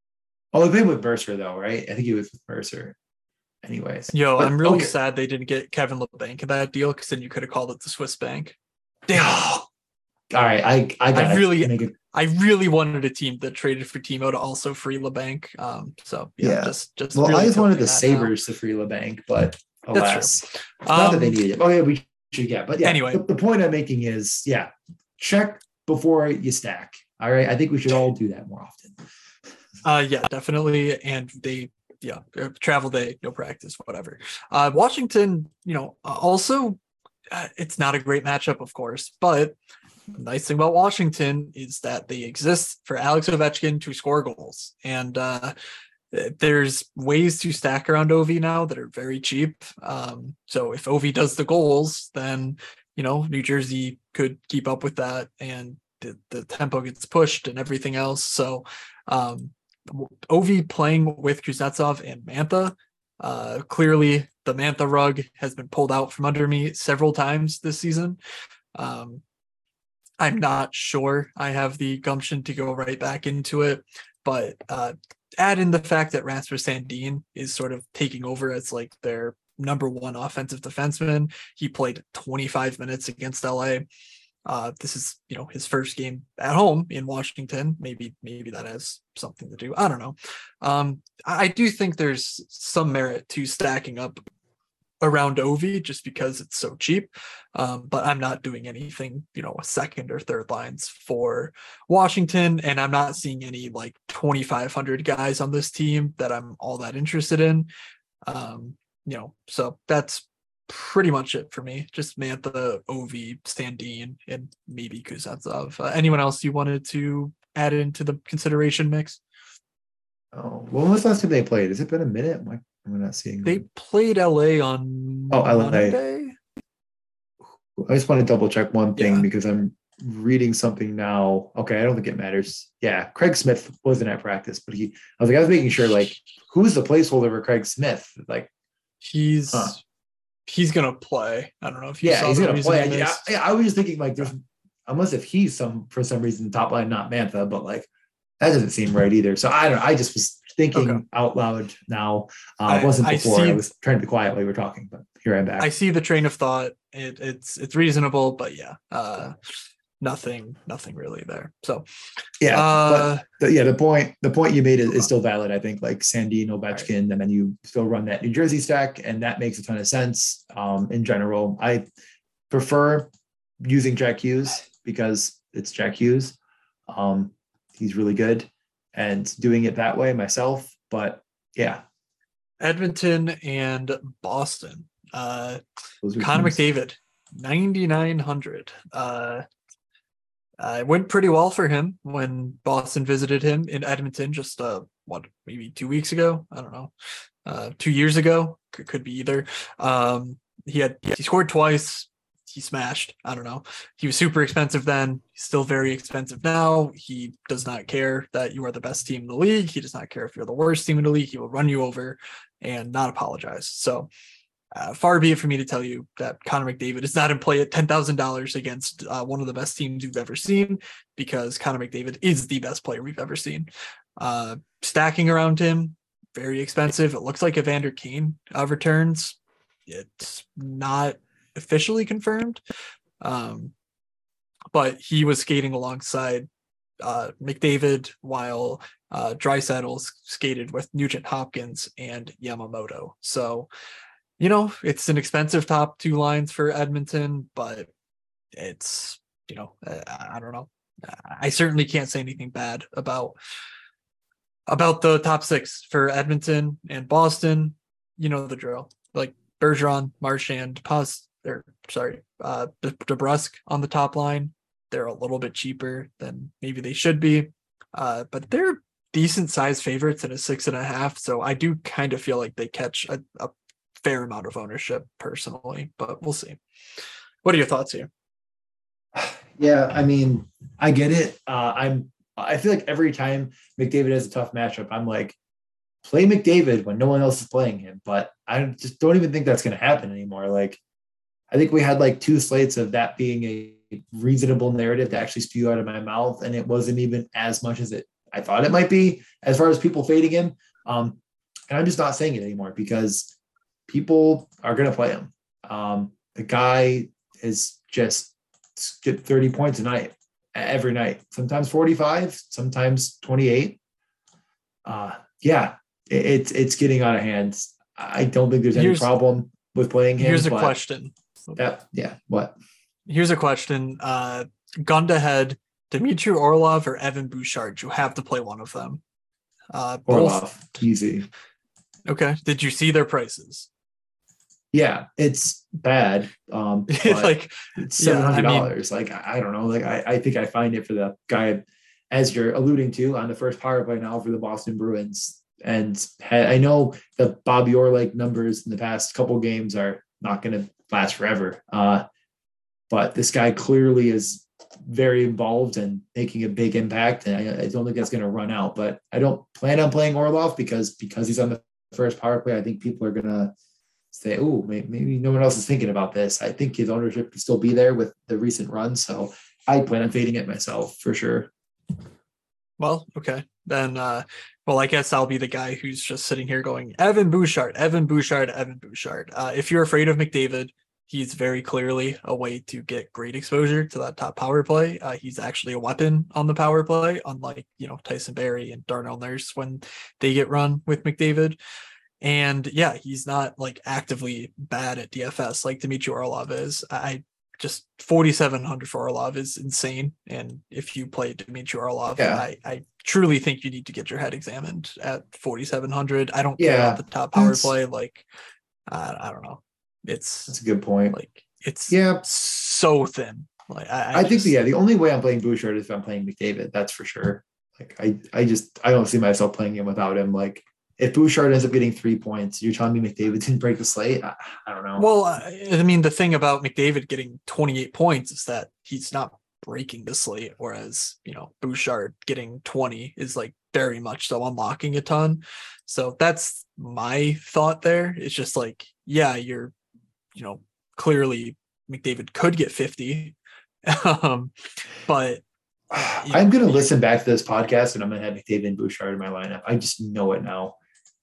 Oh, they played with Mercer though, right? I think he was with Mercer. Anyways,
Yo,
but,
I'm really
okay.
sad they didn't get Kevin LeBanc in that deal because then you could have called it the Swiss Bank. Damn.
All right, I I got
I really,
make it.
I really wanted a team that traded for Timo to also free LeBanc. Um, so yeah,
Yeah.
just just
Well,
really
I just wanted the
tilting that now.
Sabres to free LeBanc, but
That's
alas,
true.
not that they
Um,
needed it. Okay, we should get, but yeah,
anyway,
the, the point I'm making is, yeah, check before you stack. All right, I think we should all do that more often.
uh, yeah, definitely. And they, yeah, uh, travel day, no practice, whatever. Uh, Washington, you know, uh, also, uh, it's not a great matchup, of course, but the nice thing about Washington is that they exist for Alex Ovechkin to score goals. And uh, there's ways to stack around Ovi now that are very cheap. Um, so if Ovi does the goals, then, you know, New Jersey could keep up with that and the, the tempo gets pushed and everything else. So um, Ovi playing with Kuznetsov and Mantha, uh, clearly the Mantha rug has been pulled out from under me several times this season. Um, I'm not sure I have the gumption to go right back into it, but uh, add in the fact that Rasmus Sandin is sort of taking over as like their number one offensive defenseman. He played twenty-five minutes against L A. Uh, this is, you know, his first game at home in Washington. Maybe, maybe that has something to do. I don't know. Um, I do think there's some merit to stacking up around Ovi just because it's so cheap. Um, but I'm not doing anything, you know, a second or third lines for Washington. And I'm not seeing any like twenty-five hundred guys on this team that I'm all that interested in. Um, you know, so that's pretty much it for me. Just Mantha, Ovi, Sandin, and maybe Kuznetsov. Uh, anyone else you wanted to add into the consideration mix?
Oh, when was the last time they played? Has it been a minute? Am I'm not seeing
They
them.
played L A on
Oh, L A.
Monday.
I just want to double check one thing
Yeah.
because I'm reading something now. Okay, I don't think it matters. Yeah, Craig Smith wasn't at practice, but he I was like, I was making sure, like, who's the placeholder for Craig Smith? Like,
He's
huh.
he's gonna play. I don't know if you
Yeah,
saw
he's
the
gonna play.
reasoning.
Yeah, I, I was just thinking, like, there's unless if he's some for some reason top line, not Mantha, but like that doesn't seem right either. So I don't know. I just was thinking
Okay.
out loud now. Uh
I,
wasn't
I
before. I,
see
was trying to be quiet while we were talking, but here I'm back.
I see the train of thought. It, it's it's reasonable, but yeah, uh, nothing nothing really there. So
Yeah,
uh,
but the, yeah, the point the point you made is, is
okay.
still valid. I think like Sandin, Ovechkin,
Right.
and then you still run that New Jersey stack, and that makes a ton of sense. Um, in general, I prefer using Jack Hughes because it's Jack Hughes. Um, he's really good, and doing it that way myself. But yeah,
Edmonton and Boston. Uh,
those are
Connor
teams.
McDavid, ninety-nine hundred. Uh, Uh, it went pretty well for him when Boston visited him in Edmonton just uh what maybe two weeks ago. I don't know, uh, two years ago. Could, could be either. Um, he had he scored twice. He smashed. I don't know. He was super expensive then. He's still very expensive now. He does not care that you are the best team in the league. He does not care if you're the worst team in the league. He will run you over and not apologize. So Uh, far be it for me to tell you that Connor McDavid is not in play at ten thousand dollars against uh, one of the best teams you've ever seen, because Connor McDavid is the best player we've ever seen. Uh, stacking around him, very expensive. It looks like Evander Kane uh, returns. It's not officially confirmed, um, but he was skating alongside uh, McDavid while uh, Draisaitl skated with Nugent Hopkins and Yamamoto. So, you know, it's an expensive top two lines for Edmonton, but it's, you know, I, I don't know. I certainly can't say anything bad about about the top six for Edmonton and Boston. You know the drill. Like Bergeron, Marchand, Paz, or sorry, uh, DeBrusk on the top line. They're a little bit cheaper than maybe they should be, uh, but they're decent size favorites in a six and a half. So I do kind of feel like they catch a, a fair amount of ownership personally, but we'll see. What are your thoughts here?
Yeah, I mean, I get it. Uh, I'm. I feel like every time McDavid has a tough matchup, I'm like, play McDavid when no one else is playing him. But I just don't even think that's going to happen anymore. Like, I think we had like two slates of that being a reasonable narrative to actually spew out of my mouth, and it wasn't even as much as it I thought it might be as far as people fading him. Um, and I'm just not saying it anymore because people are going to play him. Um, the guy is just get thirty points a night, every night, sometimes forty-five, sometimes twenty-eight. Uh, yeah, it, it's, it's getting out of hand. I don't think there's any
Here's-
problem with playing him.
Here's a
but
question.
That, yeah, what?
Here's a question. Uh, gun to head, Dmitry Orlov or Evan Bouchard? You have to play one of them. Uh, both.
Orlov, easy.
Okay. Did you see their prices?
Yeah, it's bad. Um, but
like
it's seven hundred
yeah, I
dollars.
mean,
like I, I don't know. Like I, I think I find it for the guy, as you're alluding to, on the first power play now for the Boston Bruins. And ha- I know the Bobby Orr-like numbers in the past couple games are not going to last forever. Uh, but this guy clearly is very involved and making a big impact. And I, I don't think that's going to run out. But I don't plan on playing Orlov because because he's on the first power play. I think people are going to say, oh, maybe, maybe no one else is thinking about this. I think his ownership can still be there with the recent run. So I plan on fading it myself for sure.
Well, okay. Then, uh, well, I guess I'll be the guy who's just sitting here going, Evan Bouchard, Evan Bouchard, Evan Bouchard. Uh, if you're afraid of McDavid, he's very clearly a way to get great exposure to that top power play. Uh, he's actually a weapon on the power play, unlike, you know, Tyson Barrie and Darnell Nurse when they get run with McDavid. And yeah, he's not like actively bad at D F S like Dmitry Orlov is. I just forty-seven hundred for Orlov is insane. And if you play Dmitry Orlov,
Yeah.
I, I truly think you need to get your head examined at forty-seven hundred. I don't
Yeah,
care about the top power
that's-
play. Like, uh, I don't know. It's
That's a good point.
like, it's
Yeah.
so thin. Like, I, I,
I, think,
just,
yeah, the only way I'm playing Bouchard is if I'm playing McDavid. That's for sure. Like I, I just, I don't see myself playing him without him. Like if Bouchard ends up getting three points, you're telling me McDavid didn't break the slate? I, I don't know.
Well, I I mean, the thing about McDavid getting twenty-eight points is that he's not breaking the slate, whereas, you know, Bouchard getting twenty is like very much so unlocking a ton. So that's my thought there. It's just like, yeah, you're, you know, clearly McDavid could get fifty. um, but
I'm going to listen back to this podcast and I'm going to have McDavid and Bouchard in my lineup. I just know it now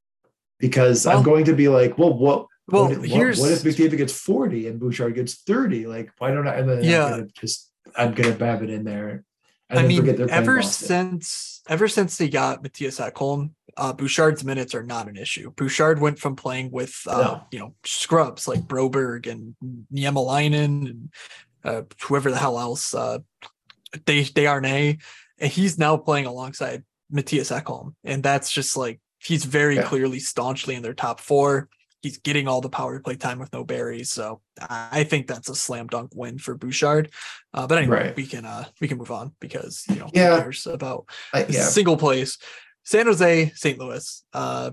because
well,
I'm going to be like, well, what,
well,
what,
here's,
what if McDavid gets forty and Bouchard gets thirty? Like, why don't I? And then
yeah,
I'm gonna just, I'm going to have it in there. And
I
then
mean,
forget they're
ever
Boston.
since, ever since they got Matthias Ekholm, uh, Bouchard's minutes are not an issue. Bouchard went from playing with, uh,
No.
you know, scrubs like Broberg and Niemelainen and uh, whoever the hell else, uh, Des Desharnais, and he's now playing alongside Matthias Ekholm, and that's just like he's very
Yeah.
clearly staunchly in their top four. He's getting all the power play time with no berries, so I think that's a slam dunk win for Bouchard. Uh, but anyway,
Right.
we can uh, we can move on because you know
Yeah.
who cares about
I,
the
yeah.
single plays. San Jose, Saint Louis. Uh,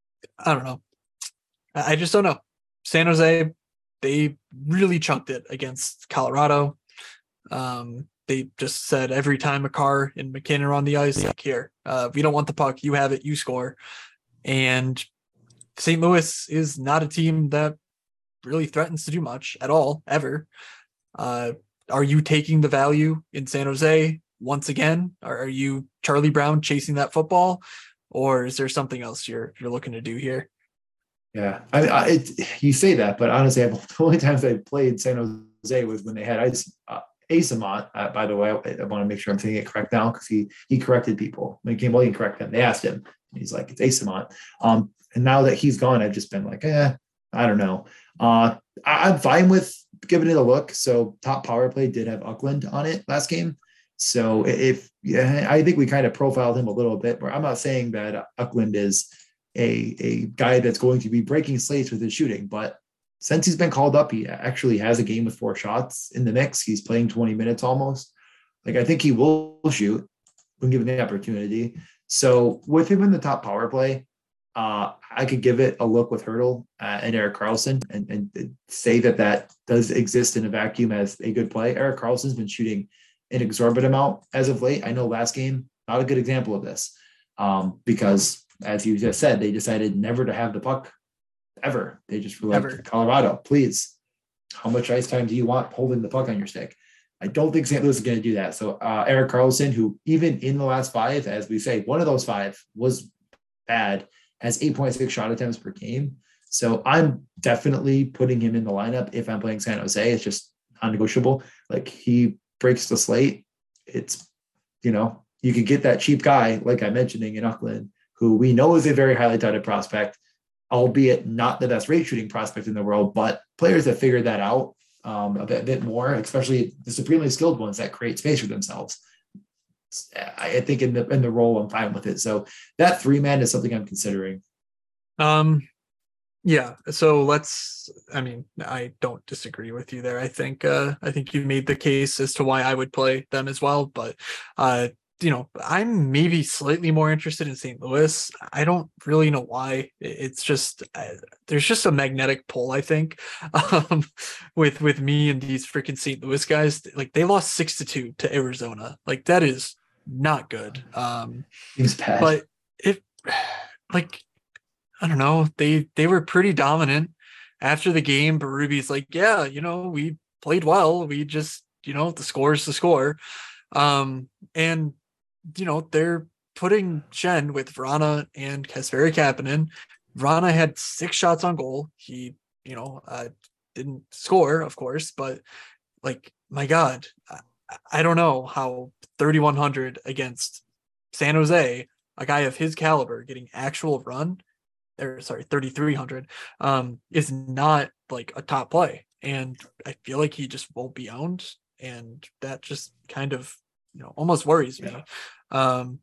I don't know. I I just don't know. San Jose, they really chunked it against Colorado. Um, they just said every time Makar and McKinnon are on the ice, like, here, uh, we don't want the puck. You have it. You score. And Saint Louis is not a team that really threatens to do much at all, ever. Uh, are you taking the value in San Jose once again? Or are you Charlie Brown chasing that football? Or is there something else you're you're looking to do here?
Yeah, I mean, I, it, you say that, but honestly, I've, the only times I played San Jose was when they had ice, uh, Asamont. Uh, by the way, I, I want to make sure I'm saying it correct now because he he corrected people when he came. Well, he correct them. They asked him, and he's like, "It's Asamont." Um, and now that he's gone, I've just been like, "Eh, I don't know." Uh, I, I'm fine with giving it a look. So, top power play did have Uckland on it last game. So, if yeah, I think we kind of profiled him a little bit. Where I'm not saying that Uckland is a a guy that's going to be breaking slates with his shooting, but since he's been called up, he actually has a game with four shots in the mix. He's playing twenty minutes almost. Like I think he will shoot when given the opportunity. So with him in the top power play, uh, I could give it a look with Hurdle uh, and Erik Karlsson and, and say that that does exist in a vacuum as a good play. Erik Karlsson's been shooting an exorbitant amount as of late. I know last game, not a good example of this um, because as you just said, they decided never to have the puck ever. They just were like,
Ever.
Colorado, please, how much ice time do you want holding the puck on your stick? I don't think Saint Louis is going to do that. So uh, Erik Karlsson, who even in the last five, as we say, one of those five was bad, has eight point six shot attempts per game. So I'm definitely putting him in the lineup if I'm playing San Jose. It's just non-negotiable. Like he breaks the slate. It's, you know, you could get that cheap guy, like I'm mentioning in Auckland, who we know is a very highly touted prospect, albeit not the best rate shooting prospect in the world, but players that figure that out um, a, bit, a bit more, especially the supremely skilled ones that create space for themselves. I think in the in the role, I'm fine with it. So that three man is something I'm considering.
Um, yeah. So let's. I mean, I don't disagree with you there. I think uh, I think you made the case as to why I would play them as well. But uh, you know, I'm maybe slightly more interested in Saint Louis. I don't really know why. It's just uh, there's just a magnetic pull, I think, um, with with me and these freaking Saint Louis guys. Like they lost six to two to Arizona. Like that is not good. Um,
Seems bad.
But if like I don't know, they they were pretty dominant after the game. Berube's like, yeah, you know, we played well. We just, you know, the score is the score. Um, and you know, they're putting Shen with Vrana and Kasperi Kapanen. Vrana had six shots on goal. He, you know, uh, didn't score, of course, but like, my God, I, I don't know how thirty-one hundred against San Jose, a guy of his caliber getting actual run, or sorry, thirty-three hundred, um, is not like a top play. And I feel like he just won't be owned. And that just kind of, you know, almost worries me.
Yeah.
Um,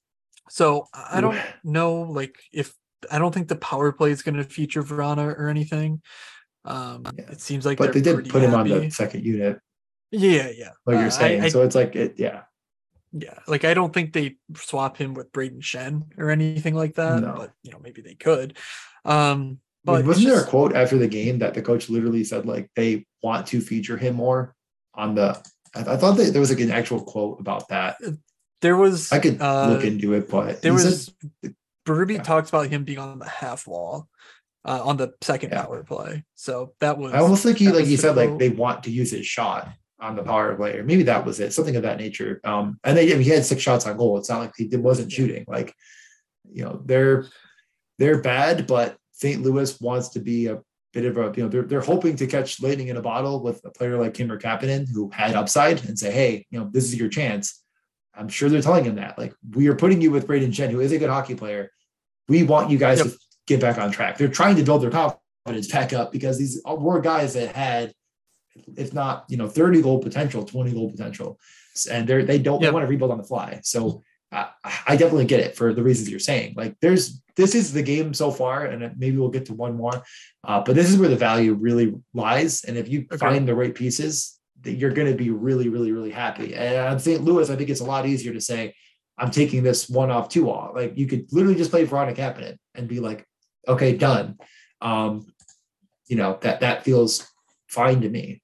so I don't know, like if I don't think the power play is going to feature Vrana or anything. Um, yeah. It seems like,
but they did put him
happy.
on the second unit.
Yeah, yeah.
Like
uh,
you're saying,
I,
so it's like it, yeah,
yeah. Like I don't think they swap him with Braden Shen or anything like that. No. But you know, maybe they could. Um, but
wasn't there
just,
a quote after the game that the coach literally said like they want to feature him more on the? I, I thought that there was like an actual quote about that.
There was.
I could
uh,
look into it, but
there was.
Said,
Berube
yeah.
talks about him being on the half wall. Uh, on the second yeah. power play. So that was.
I almost think he like he said like they want to use his shot on the power play, or maybe that was it, something of that nature. Um, and they I mean, he had six shots on goal. It's not like he did, wasn't shooting. Like, you know, they're they're bad, but Saint Louis wants to be a bit of a you know they're they're hoping to catch lightning in a bottle with a player like Kimmer Kapanen who had upside and say, hey, you know, this is your chance. I'm sure they're telling him that like we are putting you with Braden Shen, who is a good hockey player. We want you guys yep. to get back on track. They're trying to build their confidence back up because these were guys that had, if not, you know, thirty goal potential, twenty goal potential. And they're, they don't, yep. they want to rebuild on the fly. So uh, I definitely get it for the reasons you're saying. Like there's, this is the game so far, and maybe we'll get to one more, uh, but this is where the value really lies. And if you okay. find the right pieces, you're going to be really, really, really happy. And on Saint Louis, I think it's a lot easier to say, I'm taking this one off, two off. Like you could literally just play Veronica Kapanen and be like, okay, done. Um, you know, that, that feels fine to me.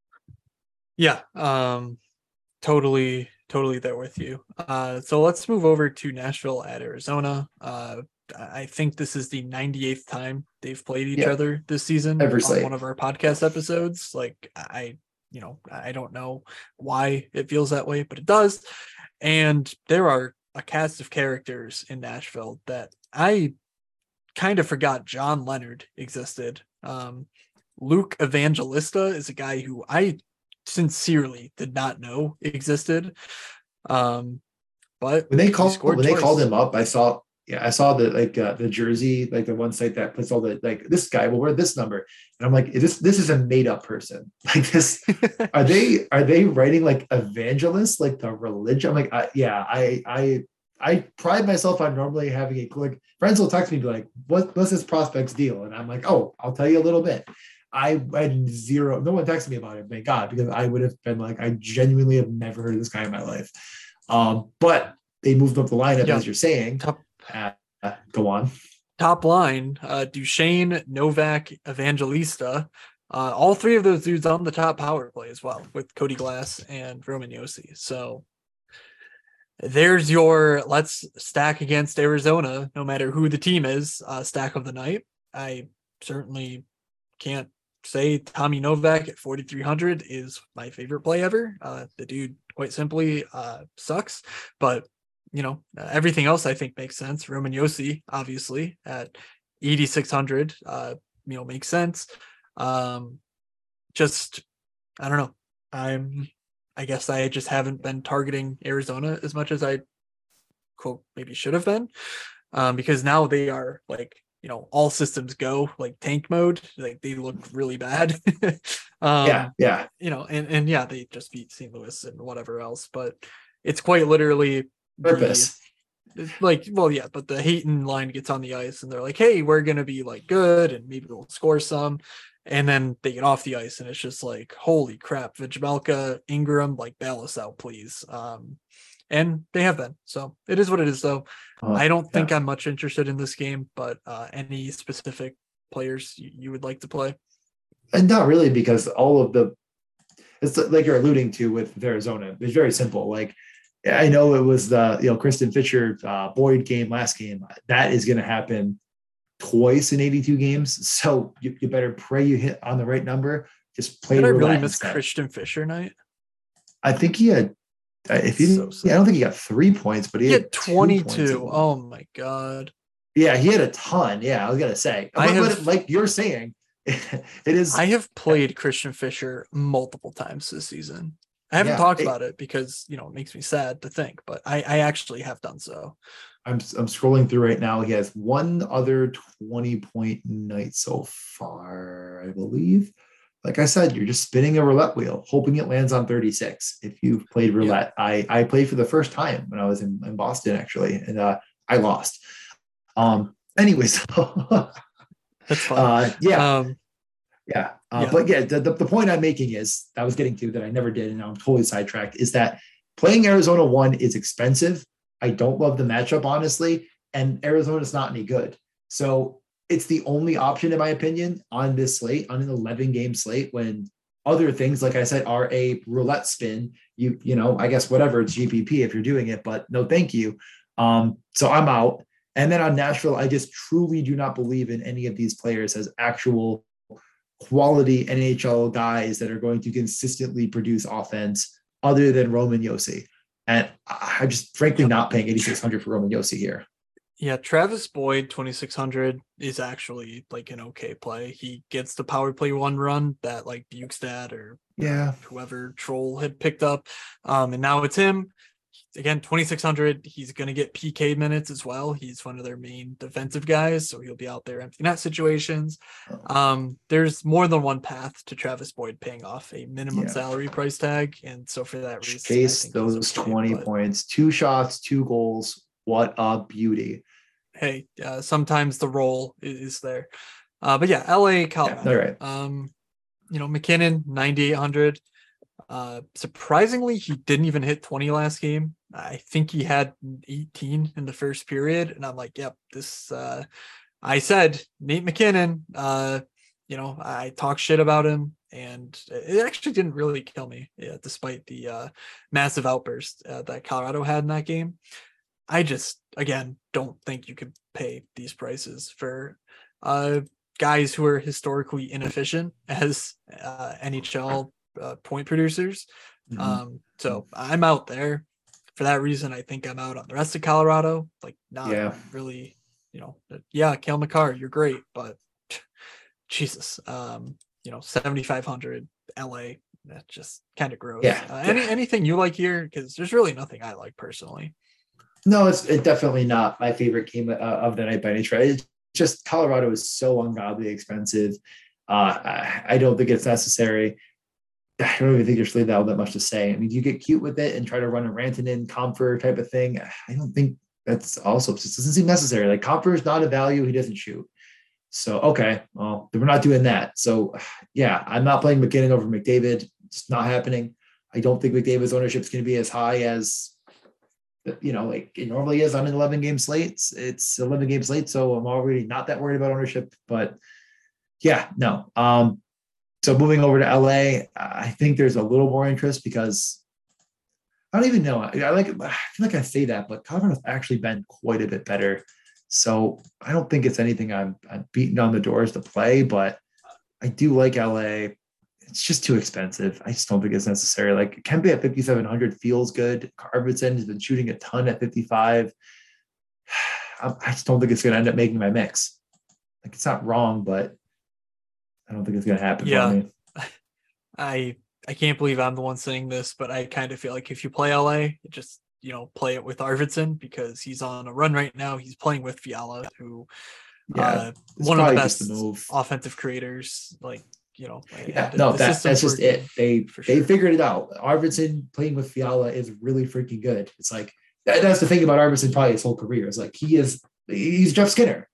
Yeah. Um, totally, totally there with you. Uh, so let's move over to Nashville at Arizona. Uh, I think this is the ninety-eighth time they've played each yeah. other this season
Every
on one of our podcast episodes. Like I, you know, I don't know why it feels that way, but it does. And there are a cast of characters in Nashville that I kind of forgot John Leonard existed. Um, Luke Evangelista is a guy who I sincerely did not know existed. Um, but
when they called when
twice.
they called him up, I saw yeah, I saw the like uh, the jersey, like the one site that puts all the like this guy will wear this number, and I'm like, this this is a made up person. Like this, are they are they writing like evangelists, like the religion? I'm like, I, yeah, I I I pride myself on normally having a click. Friends will text me be like, what what's this prospect's deal? And I'm like, oh, I'll tell you a little bit. I had zero. No one texted me about it, thank God, because I would have been like, I genuinely have never heard of this guy in my life. Um, but they moved up the lineup yeah. as you're saying.
Top,
uh, go on.
Top line: uh, Duchesne, Novak, Evangelista. Uh, all three of those dudes on the top power play as well, with Cody Glass and Roman Josi. So there's your let's stack against Arizona, no matter who the team is. Uh, stack of the night. I certainly can't say Tommy Novak at forty-three hundred is my favorite play ever. Uh, the dude, quite simply, uh, sucks, but you know, uh, everything else I think makes sense. Roman Yossi, obviously, at eighty-six hundred, uh, you know, makes sense. Um, just, I don't know. I'm, I guess I just haven't been targeting Arizona as much as I, quote, maybe should have been, um, because now they are like, you know, all systems go, like tank mode. Like they look really bad. um,
Yeah, yeah.
You know, and, and yeah, they just beat Saint Louis and whatever else, but it's quite literally
Purpose.
the, like, well, yeah, but the Hayton line gets on the ice and they're like, hey, we're going to be like good and maybe we'll score some. And then they get off the ice and it's just like, holy crap, Vijmelka, Ingram, like bail us out, please. Um, and they have been. So it is what it is, though.
Uh,
I don't think
yeah.
I'm much interested in this game, but uh, any specific players you, you would like to play?
And not really, because all of the, it's like you're alluding to with Arizona. It's very simple. Like, I know it was the, you know, Kristen Fisher uh, Boyd game last game. That is going to happen twice in eighty-two games. So you, you better pray you hit on the right number. Just play.
Did I really miss
instead.
Christian Fisher night?
I think he had, if he, so yeah, I don't think he got three points, but he,
he
had,
had twenty-two. Oh my God.
Yeah, he had a ton. Yeah, I was going to say.
I
but,
have,
but like you're saying, it is.
I have played Christian Fisher multiple times this season. I haven't
yeah,
talked
it,
about it because, you know, it makes me sad to think, but I, I actually have done so.
I'm I'm scrolling through right now. He has one other twenty point night so far, I believe. Like I said, you're just spinning a roulette wheel, hoping it lands on thirty-six. If you've played roulette, yeah. I I played for the first time when I was in, in Boston, actually, and uh, I lost. Um. Anyways,
that's fine.
Uh, yeah.
Um,
Yeah. Uh,
yeah.
But yeah, the, the, the point I'm making is, I was getting to that I never did, and now I'm totally sidetracked, is that playing Arizona one is expensive. I don't love the matchup, honestly, and Arizona's not any good. So it's the only option, in my opinion, on this slate, on an eleven game slate, when other things, like I said, are a roulette spin. You, you know, I guess whatever, it's G P P if you're doing it, but no, thank you. Um, so I'm out. And then on Nashville, I just truly do not believe in any of these players as actual quality N H L guys that are going to consistently produce offense other than Roman Yossi. And I'm just frankly not paying eighty-six hundred for Roman Yossi here.
Yeah, Travis Boyd, twenty-six hundred is actually like an okay play. He gets the power play one run that like Bukestad or
yeah,
whoever troll had picked up. Um, and now it's him. Again, twenty-six hundred, he's going to get P K minutes as well. He's one of their main defensive guys, so he'll be out there empty net situations. Um, there's more than one path to Travis Boyd paying off a minimum yeah. salary price tag, and so for that reason,
chase those okay, twenty but... points, two shots, two goals. What a beauty!
Hey, uh, sometimes the role is there, uh, but yeah, L A, Colorado.
Yeah, all right.
Um, you know, McKinnon, ninety-eight hundred. Uh, surprisingly, he didn't even hit twenty last game. I think he had eighteen in the first period, and I'm like, yep, this. Uh, I said Nate McKinnon. Uh, you know, I talk shit about him, and it actually didn't really kill me, yeah, despite the uh, massive outburst uh, that Colorado had in that game. I just, again, don't think you could pay these prices for uh, guys who are historically inefficient as uh, N H L. Uh, point producers. Mm-hmm. Um, so I'm out there for that reason. I think I'm out on the rest of Colorado. Like, not yeah. really, you know, yeah, Cale Makar, you're great, but Jesus, um, you know, seventy-five hundred L A, that's just kind of gross.
Yeah.
Uh, any
yeah.
anything you like here? Because there's really nothing I like personally.
No, it's it definitely not my favorite game uh, of the night by nature. It's just Colorado is so ungodly expensive. Uh, I, I don't think it's necessary. I don't even think there's really that, that much to say. I mean, do you get cute with it and try to run a Rantanen Comfer type of thing? I don't think that's also, it doesn't seem necessary. Like, Comfer is not a value. He doesn't shoot. So, okay, well, we're not doing that. So, yeah, I'm not playing McKinnon over McDavid. It's not happening. I don't think McDavid's ownership is going to be as high as, you know, like it normally is on an eleven game slate. It's, it's eleven game slate. So I'm already not that worried about ownership, but yeah, no. Um, So moving over to L A, I think there's a little more interest because I don't even know. I, I like I feel like I say that, but Colorado's actually been quite a bit better. So I don't think it's anything I'm, I'm beating on the doors to play, but I do like L A. It's just too expensive. I just don't think it's necessary. Like Kempe at fifty-seven hundred feels good. Arvidsson has been shooting a ton at fifty-five. I just don't think it's going to end up making my mix. Like it's not wrong, but I don't think it's going to happen
Yeah.
for me.
I I can't believe I'm the one saying this, but I kind of feel like if you play L A, just, you know, play it with Arvidsson because he's on a run right now. He's playing with Fiala, who
Yeah,
uh,
it's
one of the
probably
best
just a move.
offensive creators, like, you know,
Yeah,
and
no,
the
that,
system's
that's just
working
it. They
for
they
sure.
figured it out. Arvidsson playing with Fiala is really freaking good. It's like that, that's the thing about Arvidsson probably his whole career is like he is he's Jeff Skinner.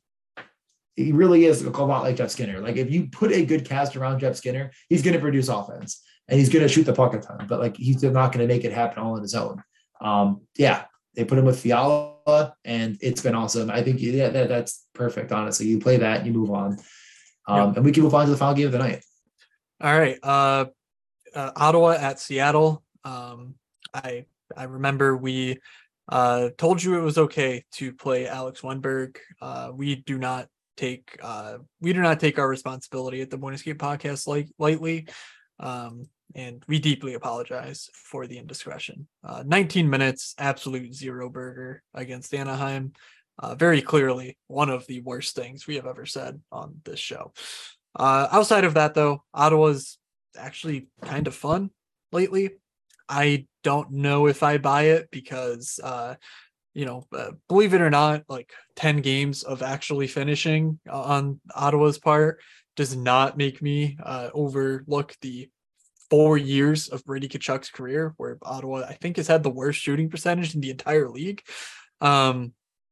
He really is a lot like Jeff Skinner. Like if you put a good cast around Jeff Skinner, he's going to produce offense and he's going to shoot the puck a ton. But like he's not going to make it happen all on his own. Um, yeah, they put him with Fiala, and it's been awesome. I think yeah, that, that's perfect. Honestly, you play that, you move on, um, yep. and we can move on to the final game of the night.
All right, uh, uh, Ottawa at Seattle. Um, I I remember we uh, told you it was okay to play Alex Wennberg. Uh, we do not take uh, we do not take our responsibility at the Bonus Game Podcast like lightly. Um, and we deeply apologize for the indiscretion. Uh, nineteen minutes, absolute zero burger against Anaheim. Uh, very clearly one of the worst things we have ever said on this show. Uh, outside of that, though, Ottawa's actually kind of fun lately. I don't know if I buy it because, uh, you know, uh, believe it or not, like ten games of actually finishing on Ottawa's part does not make me uh, overlook the four years of Brady Tkachuk's career, where Ottawa, I think, has had the worst shooting percentage in the entire league. Um,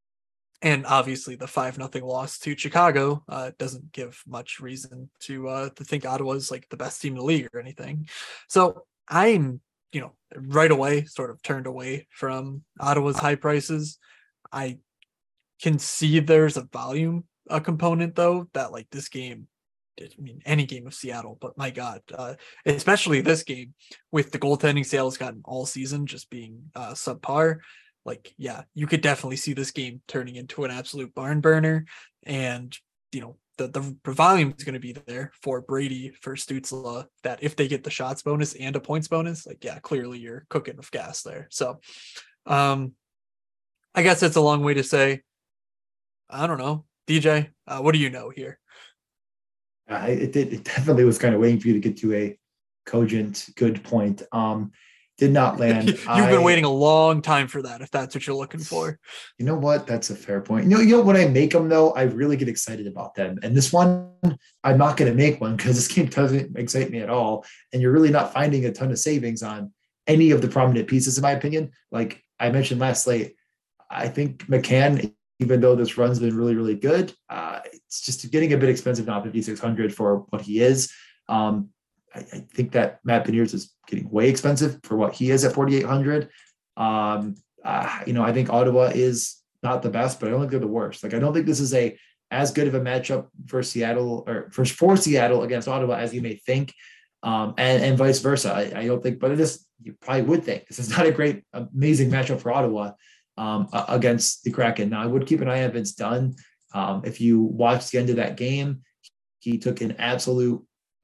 and obviously the five nothing loss to Chicago uh, doesn't give much reason to uh, to think Ottawa is like the best team in the league or anything. So I'm, you know, right away sort of turned away from Ottawa's high prices. I can see there's a volume a component though, that like this game, I mean, any game of Seattle, but my God, uh, especially this game with the goaltending sales gotten all season just being uh, subpar. Like, yeah, you could definitely see this game turning into an absolute barn burner. And, you know, the, the volume is going to be there for Brady, for Stützle, that if they get the shots bonus and a points bonus, like, yeah, clearly you're cooking with gas there. So um, I guess it's a long way to say, I don't know. D J, uh, what do you know here?
Uh, it, did, it definitely was kind of waiting for you to get to a cogent, good point. Um, did not land.
You've
I,
been waiting a long time for that, if that's what you're looking for.
You know what? That's a fair point. You know, you know when I make them though, I really get excited about them. And this one, I'm not going to make one because this game doesn't excite me at all. And you're really not finding a ton of savings on any of the prominent pieces, in my opinion. Like I mentioned last slate, I think McCann, even though this run's been really, really good, uh, it's just getting a bit expensive now, fifty-six hundred for what he is. Um, I, I think that Matt Beniers is getting way expensive for what he is at forty-eight hundred. Um, uh, you know, I think Ottawa is not the best, but I don't think they're the worst. Like, I don't think this is a as good of a matchup for Seattle or for, for Seattle against Ottawa as you may think, um, and, and vice versa. I, I don't think, but it is, you probably would think this is not a great, amazing matchup for Ottawa um, against the Kraken. Now, I would keep an eye on Vince Dunn. Um, if you watch the end of that game, he took an absolute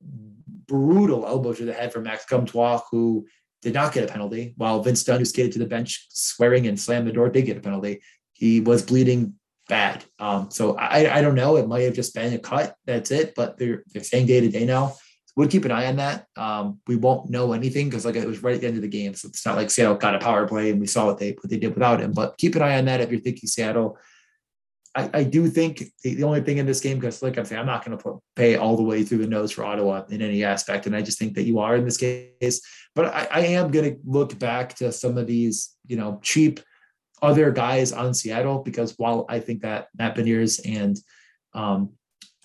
brutal elbow to the head from Max Comtois, who did not get a penalty, while Vince Dunn, who skated to the bench swearing and slammed the door, did get a penalty. He was bleeding bad. Um, so I, I don't know. It might have just been a cut. That's it. But they're, they're saying day to day now. We'll keep an eye on that. Um, we won't know anything because like it was right at the end of the game. So it's not like Seattle got a power play and we saw what they what they did without him. But keep an eye on that if you're thinking Seattle. I, I do think the, the only thing in this game, because like I'm saying, I'm not going to put pay all the way through the nose for Ottawa in any aspect. And I just think that you are in this case. But I, I am going to look back to some of these, you know, cheap other guys on Seattle, because while I think that Matt Beniers and um,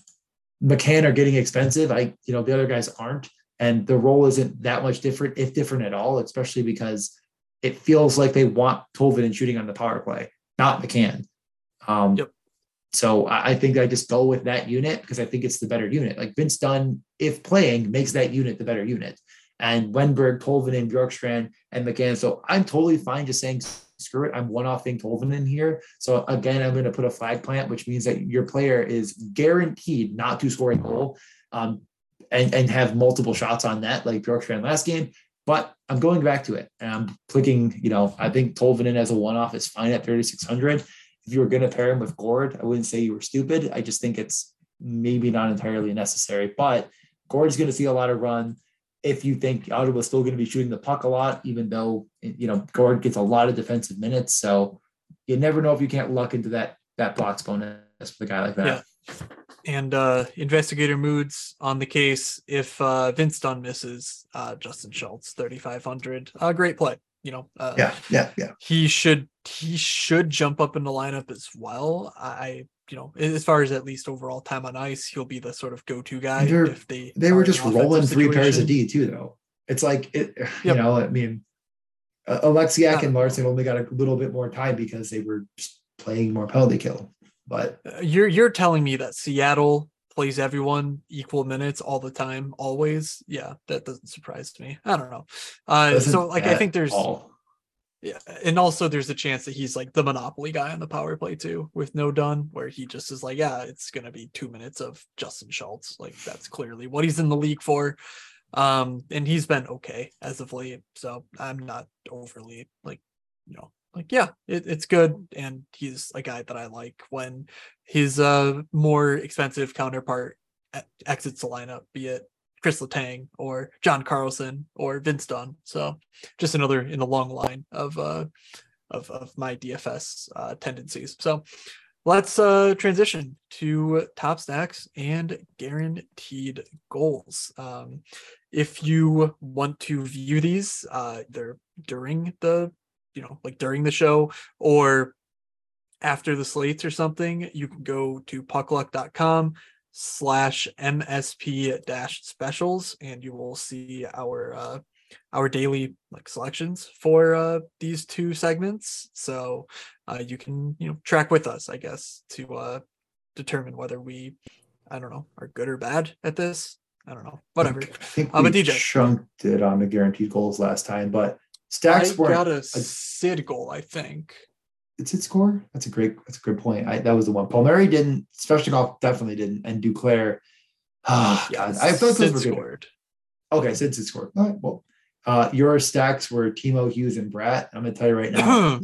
McCann are getting expensive, I, you know, the other guys aren't. And the role isn't that much different, if different at all, especially because it feels like they want Tolvanen shooting on the power play, not McCann. Um, yep. So I think I just go with that unit because I think it's the better unit. Like Vince Dunn, if playing, makes that unit the better unit. and Wenberg, Tolvanen, Bjorkstrand, and McCann. So I'm totally fine just saying screw it. I'm one-offing Tolvanen here. So again, I'm going to put a flag plant, which means that your player is guaranteed not to score a goal um, and, and have multiple shots on net like Bjorkstrand last game. But I'm going back to it and I'm clicking, you know, I think Tolvanen as a one-off is fine at thirty-six hundred. If you were going to pair him with Gord, I wouldn't say you were stupid. I just think it's maybe not entirely necessary, but Gord's going to see a lot of run. If you think Ottawa's still going to be shooting the puck a lot, even though, you know, Gord gets a lot of defensive minutes. So you never know if you can't luck into that, that box bonus with a guy like that.
Yeah. And uh, investigator moods on the case. If uh, Vince Dunn misses, uh, Justin Schultz, thirty-five hundred, uh, great play. You know, uh,
yeah, yeah, yeah.
He should he should jump up in the lineup as well. I, you know, as far as at least overall time on ice, he'll be the sort of go-to guy.
They're,
if they
they were just rolling three pairs of D too, though. It's like it, yep. you know, I mean, uh, Alexiak and Larson only got a little bit more time because they were just playing more penalty kill. But
uh, you're you're telling me that Seattle plays everyone equal minutes all the time, always? Yeah, that doesn't surprise me. I don't know. Uh, so like, I think there's. All. Yeah, and also there's a chance that he's like the monopoly guy on the power play too, with no Dunn, where he just is like, yeah, it's gonna be two minutes of Justin Schultz. Like that's clearly what he's in the league for. Um, and he's been okay as of late, so I'm not overly like, you know, like yeah, it, it's good, and he's a guy that I like when his uh more expensive counterpart exits the lineup, be it Chris Letang or John Carlson or Vince Dunn. So just another in the long line of uh of, of my D F S uh tendencies. So let's uh transition to top stacks and guaranteed goals. Um if you want to view these uh either during the you know like during the show or after the slates or something, you can go to puckluck dot com slash M S P dash specials, and you will see our uh, our daily like selections for uh, these two segments. So uh, you can you know track with us, I guess, to uh, determine whether we, I don't know, are good or bad at this. I don't know, whatever.
I think
uh,
we
but D J
chunked it on the guaranteed goals last time, but stacks
I
were
got a Sid goal, I think.
It's its score. That's a great. That's a good point. I, that was the one. Palmieri didn't. Svechnikov definitely didn't, and Duclair. Oh,
yeah,
God, I feel like those were
scored.
Good. Okay, Sid scored. All right, well, uh, your stacks were Timo, Hughes, and Bratt. I'm going to tell you right now.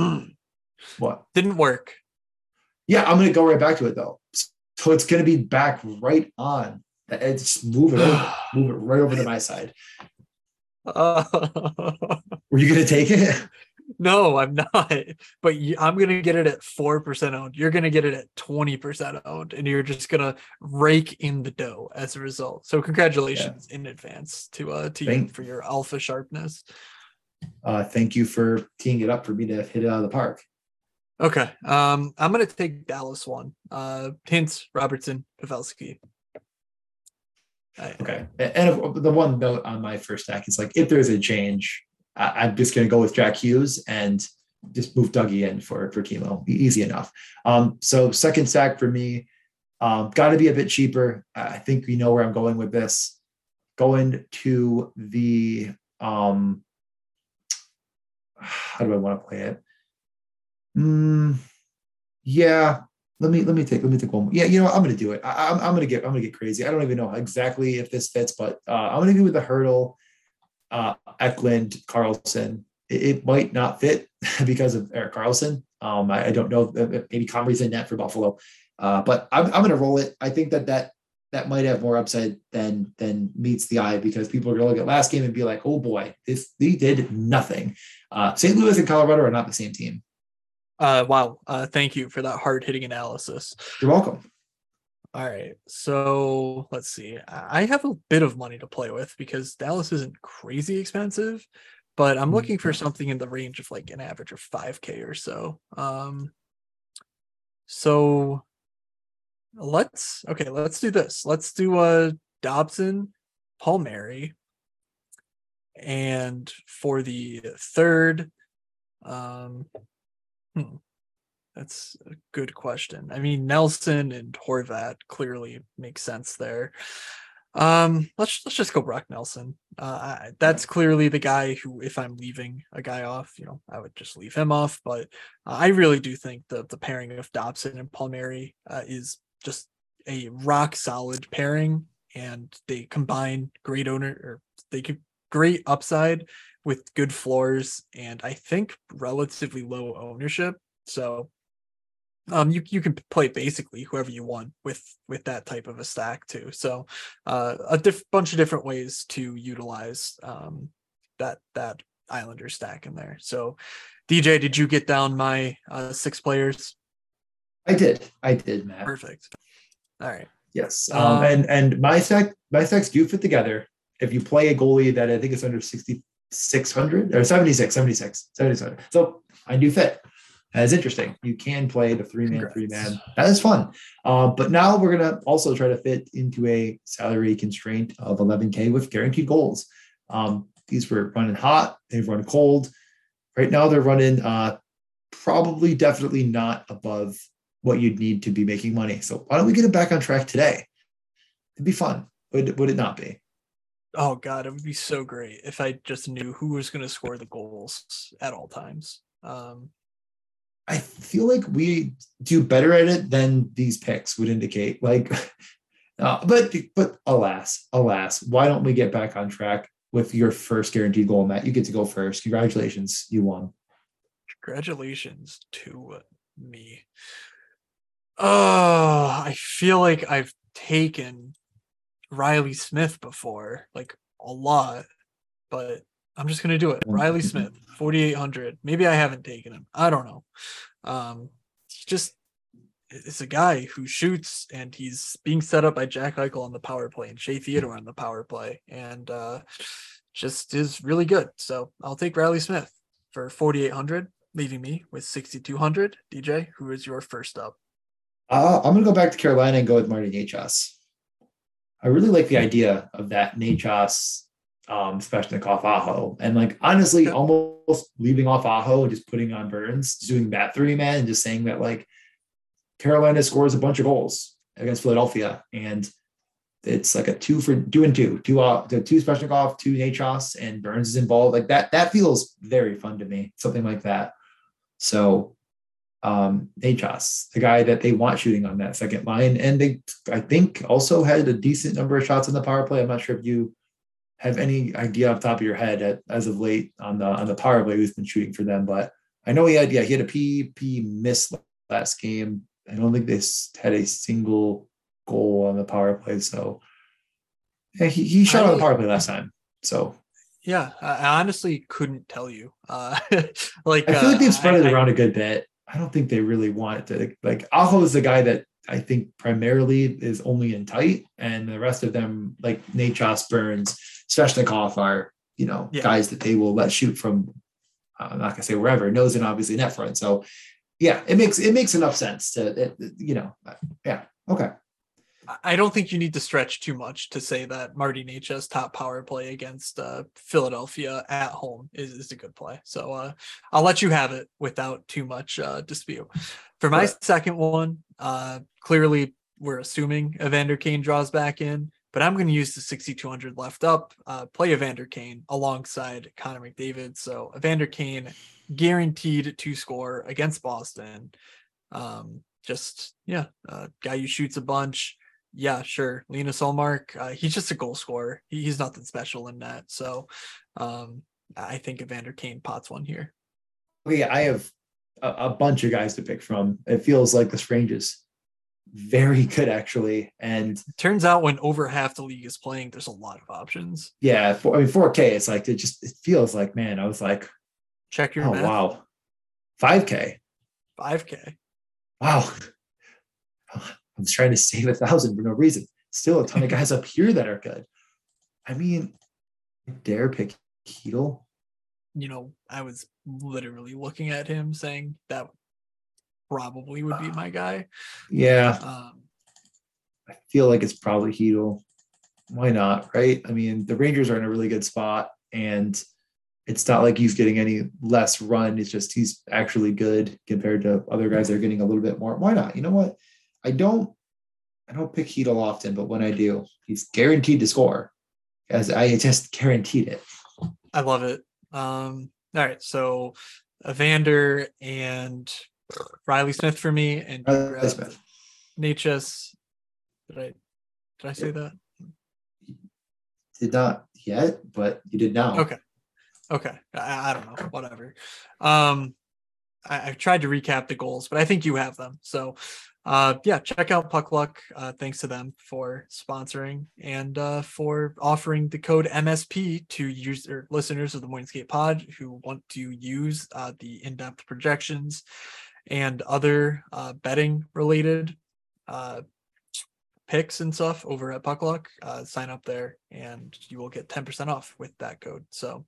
What
didn't work?
Yeah, I'm going to go right back to it though. So it's going to be back right on. It's move it over, move it right over to my side. Uh, were you going to take it?
No, I'm not. But I'm going to get it at four percent owned. You're going to get it at twenty percent owned, and you're just going to rake in the dough as a result. So congratulations yeah. in advance to uh to thank, you for your alpha sharpness.
Uh, thank you for teeing it up for me to hit it out of the park.
Okay. Um, I'm going to take Dallas one. Uh, Hintz, Robertson, Pavelski.
Okay. And the one note on my first stack is like, if there's a change, I'm just going to go with Jack Hughes and just move Dougie in for, for Timo. Easy enough. Um, so second stack for me, um, got to be a bit cheaper. I think we know where I'm going with this. Going to the, um, how do I want to play it? Mm, yeah. Let me, let me take, let me take one more. Yeah. You know, I'm going to do it. I, I'm, I'm going to get, I'm going to get crazy. I don't even know exactly if this fits, but uh, I'm going to go with the hurdle. Uh, Eklund, Carlson. It, it might not fit because of Erik Karlsson. Um, I, I don't know if maybe Comrie's in net for Buffalo, uh, but I'm, I'm going to roll it. I think that that that might have more upside than than meets the eye because people are going to look at last game and be like, oh boy, this they did nothing. Uh, Saint Louis and Colorado are not the same team.
Uh, wow. Uh, thank you for that hard hitting analysis.
You're welcome.
All right, so let's see. I have a bit of money to play with because Dallas isn't crazy expensive, but I'm looking for something in the range of like an average of five K or so. Um, so let's, okay, let's do this. Let's do a Dobson, Palmieri, and for the third, um, hmm. That's a good question. I mean, Nelson and Horvat clearly make sense there. Um, let's let's just go Brock Nelson. Uh, I, that's clearly the guy who, if I'm leaving a guy off, you know, I would just leave him off. But uh, I really do think the the pairing of Dobson and Palmieri uh, is just a rock solid pairing, and they combine great owner or they could great upside with good floors, and I think relatively low ownership. So um you you can play basically whoever you want with with that type of a stack too. So uh a diff- bunch of different ways to utilize um that that Islander stack in there. So D J, did you get down my uh six players?
I did. I did, Matt.
Perfect. All right.
Yes. Um,
Um
and and my stack my stacks do fit together. If you play a goalie that I think is under sixty-six hundred or seventy-six, seventy-six, seventy-six. So I do fit. That's interesting. You can play the three man, three man. That is fun. Uh, but now we're gonna also try to fit into a salary constraint of eleven K with guaranteed goals. Um, these were running hot. They've run cold. Right now they're running uh, probably definitely not above what you'd need to be making money. So why don't we get it back on track today? It'd be fun. Would would it not be?
oh god, it would be so great if I just knew who was going to score the goals at all times. Um
I feel like we do better at it than these picks would indicate. Like, uh, but but alas, alas, why don't we get back on track with your first guaranteed goal, Matt? You get to go first. Congratulations, you won.
Congratulations to me. Oh, I feel like I've taken Riley Smith before, like a lot, but I'm just gonna do it. Riley Smith, forty-eight hundred. Maybe I haven't taken him. I don't know. Um, he just is a guy who shoots, and he's being set up by Jack Eichel on the power play and Shea Theodore on the power play, and uh, just is really good. So I'll take Riley Smith for forty-eight hundred, leaving me with sixty-two hundred. D J, who is your first up?
Uh, I'm going to go back to Carolina and go with Marty Nachos. I really like the idea of that Nachos, um, Svechnikov, Aho. And like, honestly,
Okay.
almost leaving off Aho and just putting on Burns, doing that three man and just saying that like Carolina scores a bunch of goals against Philadelphia. And it's like a two for two and two, two, uh, two Svechnikov, two Nachos, and Burns is involved. Like that, that feels very fun to me, something like that. So um Nachos, the guy that they want shooting on that second line. And they, I think, also had a decent number of shots on the power play. I'm not sure if you have any idea off the top of your head at, as of late on the on the power play who's been shooting for them, but I know he had yeah he had a P P miss last game. I don't think they had a single goal on the power play. So yeah, he, he shot I, on the power play last time. So
yeah, I honestly couldn't tell you. Uh like
I feel like they've
uh,
spread
I,
it around I, a good bit. I don't think they really want it to, like Aho is the guy that I think primarily is only in tight, and the rest of them like Nachos, Burns, Svechnikov are, you know, yeah. guys that they will let shoot from, uh, I'm not gonna say wherever, nose and obviously net front. So yeah, it makes, it makes enough sense to, it, you know, yeah. Okay.
I don't think you need to stretch too much to say that Marty Necas's top power play against uh, Philadelphia at home is, is a good play. So uh, I'll let you have it without too much uh, dispute. For my right. second one, uh, clearly we're assuming Evander Kane draws back in, but I'm going to use the sixty-two hundred left up, uh, play Evander Kane alongside Connor McDavid. So Evander Kane guaranteed to score against Boston. Um, just, yeah, uh, guy who shoots a bunch. Yeah, sure. Linus Ullmark, uh, he's just a goal scorer. He, he's nothing special in that. So um, I think Evander Kane pots one here.
Okay, I have a, a bunch of guys to pick from. It feels like this range is very good, actually. And
it turns out when over half the league is playing, there's a lot of options.
Yeah, for, I mean, four K, it's like, it just, it feels like, man, I was like,
check your
oh,
math.
wow. five K.
five K.
Wow. I was trying to save a thousand for no reason. Still a ton of guys up here that are good. I mean, dare pick Chytil.
You know, I was literally looking at him saying that probably would be my guy.
Yeah.
Um,
I feel like it's probably Chytil. Why not? Right. I mean, the Rangers are in a really good spot, and it's not like he's getting any less run. It's just, he's actually good compared to other guys that are getting a little bit more. Why not? You know what? I don't, I don't pick Heedle often, but when I do, he's guaranteed to score, as I just guaranteed it.
I love it. Um, all right, so Evander and Riley Smith for me, and you
Riley
grabbed
Smith.
Natchez. Did I did I say that?
Did not yet, but you did now.
Okay. Okay. I, I don't know. Whatever. Um, I, I've tried to recap the goals, but I think you have them. So, uh, yeah, check out Puck Luck. Uh, thanks to them for sponsoring and uh, for offering the code M S P to user listeners of the Morning Skate Pod who want to use uh, the in-depth projections and other uh, betting related uh, picks and stuff over at Puck Luck. Uh, sign up there and you will get ten percent off with that code. So,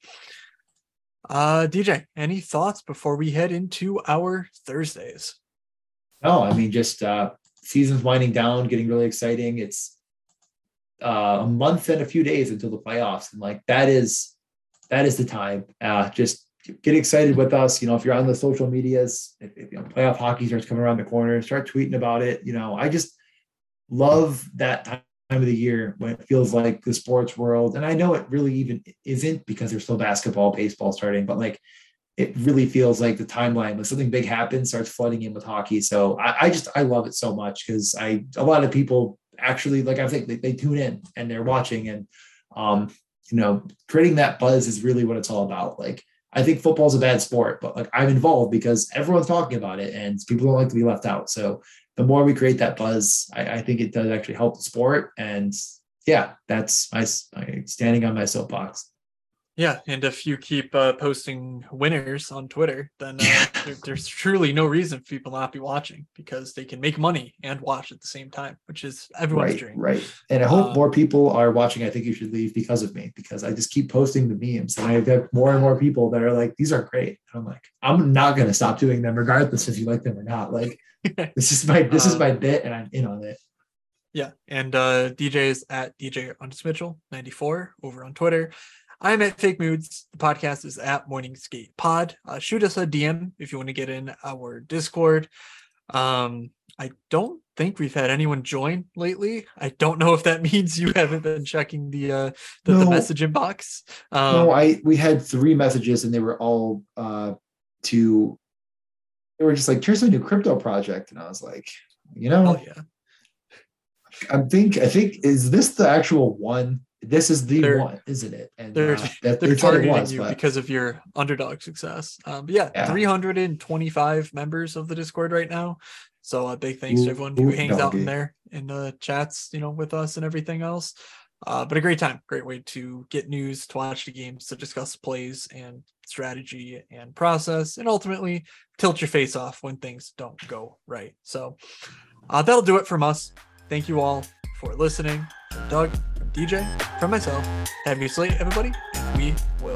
uh, D J, any thoughts before we head into our Thursdays?
No, I mean, just uh, season's winding down, getting really exciting. It's uh, a month and a few days until the playoffs. And like, that is, that is the time. Uh, just get excited with us. You know, if you're on the social medias, if, if you know, playoff hockey starts coming around the corner, start tweeting about it. You know, I just love that time of the year when it feels like the sports world. And I know it really even isn't because there's still basketball, baseball starting, but like, it really feels like the timeline when something big happens starts flooding in with hockey. So I, I just, I love it so much because I, a lot of people actually, like, I think they, they tune in and they're watching and, um, you know, creating that buzz is really what it's all about. Like, I think football is a bad sport, but like I'm involved because everyone's talking about it and people don't like to be left out. So the more we create that buzz, I, I think it does actually help the sport. And yeah, that's my, my standing on my soapbox.
Yeah, and if you keep uh, posting winners on Twitter, then uh, there, there's truly no reason for people not be watching because they can make money and watch at the same time, which is everyone's
right,
dream.
Right. And I hope
um,
more people are watching. I think you should leave because of me, because I just keep posting the memes and I have more and more people that are like, these are great. And I'm like, I'm not going to stop doing them regardless if you like them or not. Like, this is my, this um, is my bit and I'm in on it.
Yeah. And uh, D J is at D J Mitchell ninety-four over on Twitter. I'm at Fake Moods. The podcast is at Morning Skate Pod. Uh, shoot us a D M if you want to get in our Discord. Um, I don't think we've had anyone join lately. I don't know if that means you haven't been checking the uh, the, no, the message inbox. Um,
no, I we had three messages and they were all uh, to. They were just like, "Here's a new crypto project," and I was like, you know,
oh yeah.
I think I think is this the actual one? This is the
they're,
one, isn't it? And
they're,
uh, that,
they're targeting
was,
you
but...
because of your underdog success. Um, but yeah, yeah, three hundred twenty-five members of the Discord right now. So a uh, big thanks
ooh,
to everyone who
ooh,
hangs
doggy.
out in there in the chats, you know, with us and everything else. Uh, but a great time, great way to get news, to watch the games, to discuss plays and strategy and process, and ultimately tilt your face off when things don't go right. So uh, that'll do it from us. Thank you all for listening. From Doug, from D J, from myself, have a good slate, everybody. We will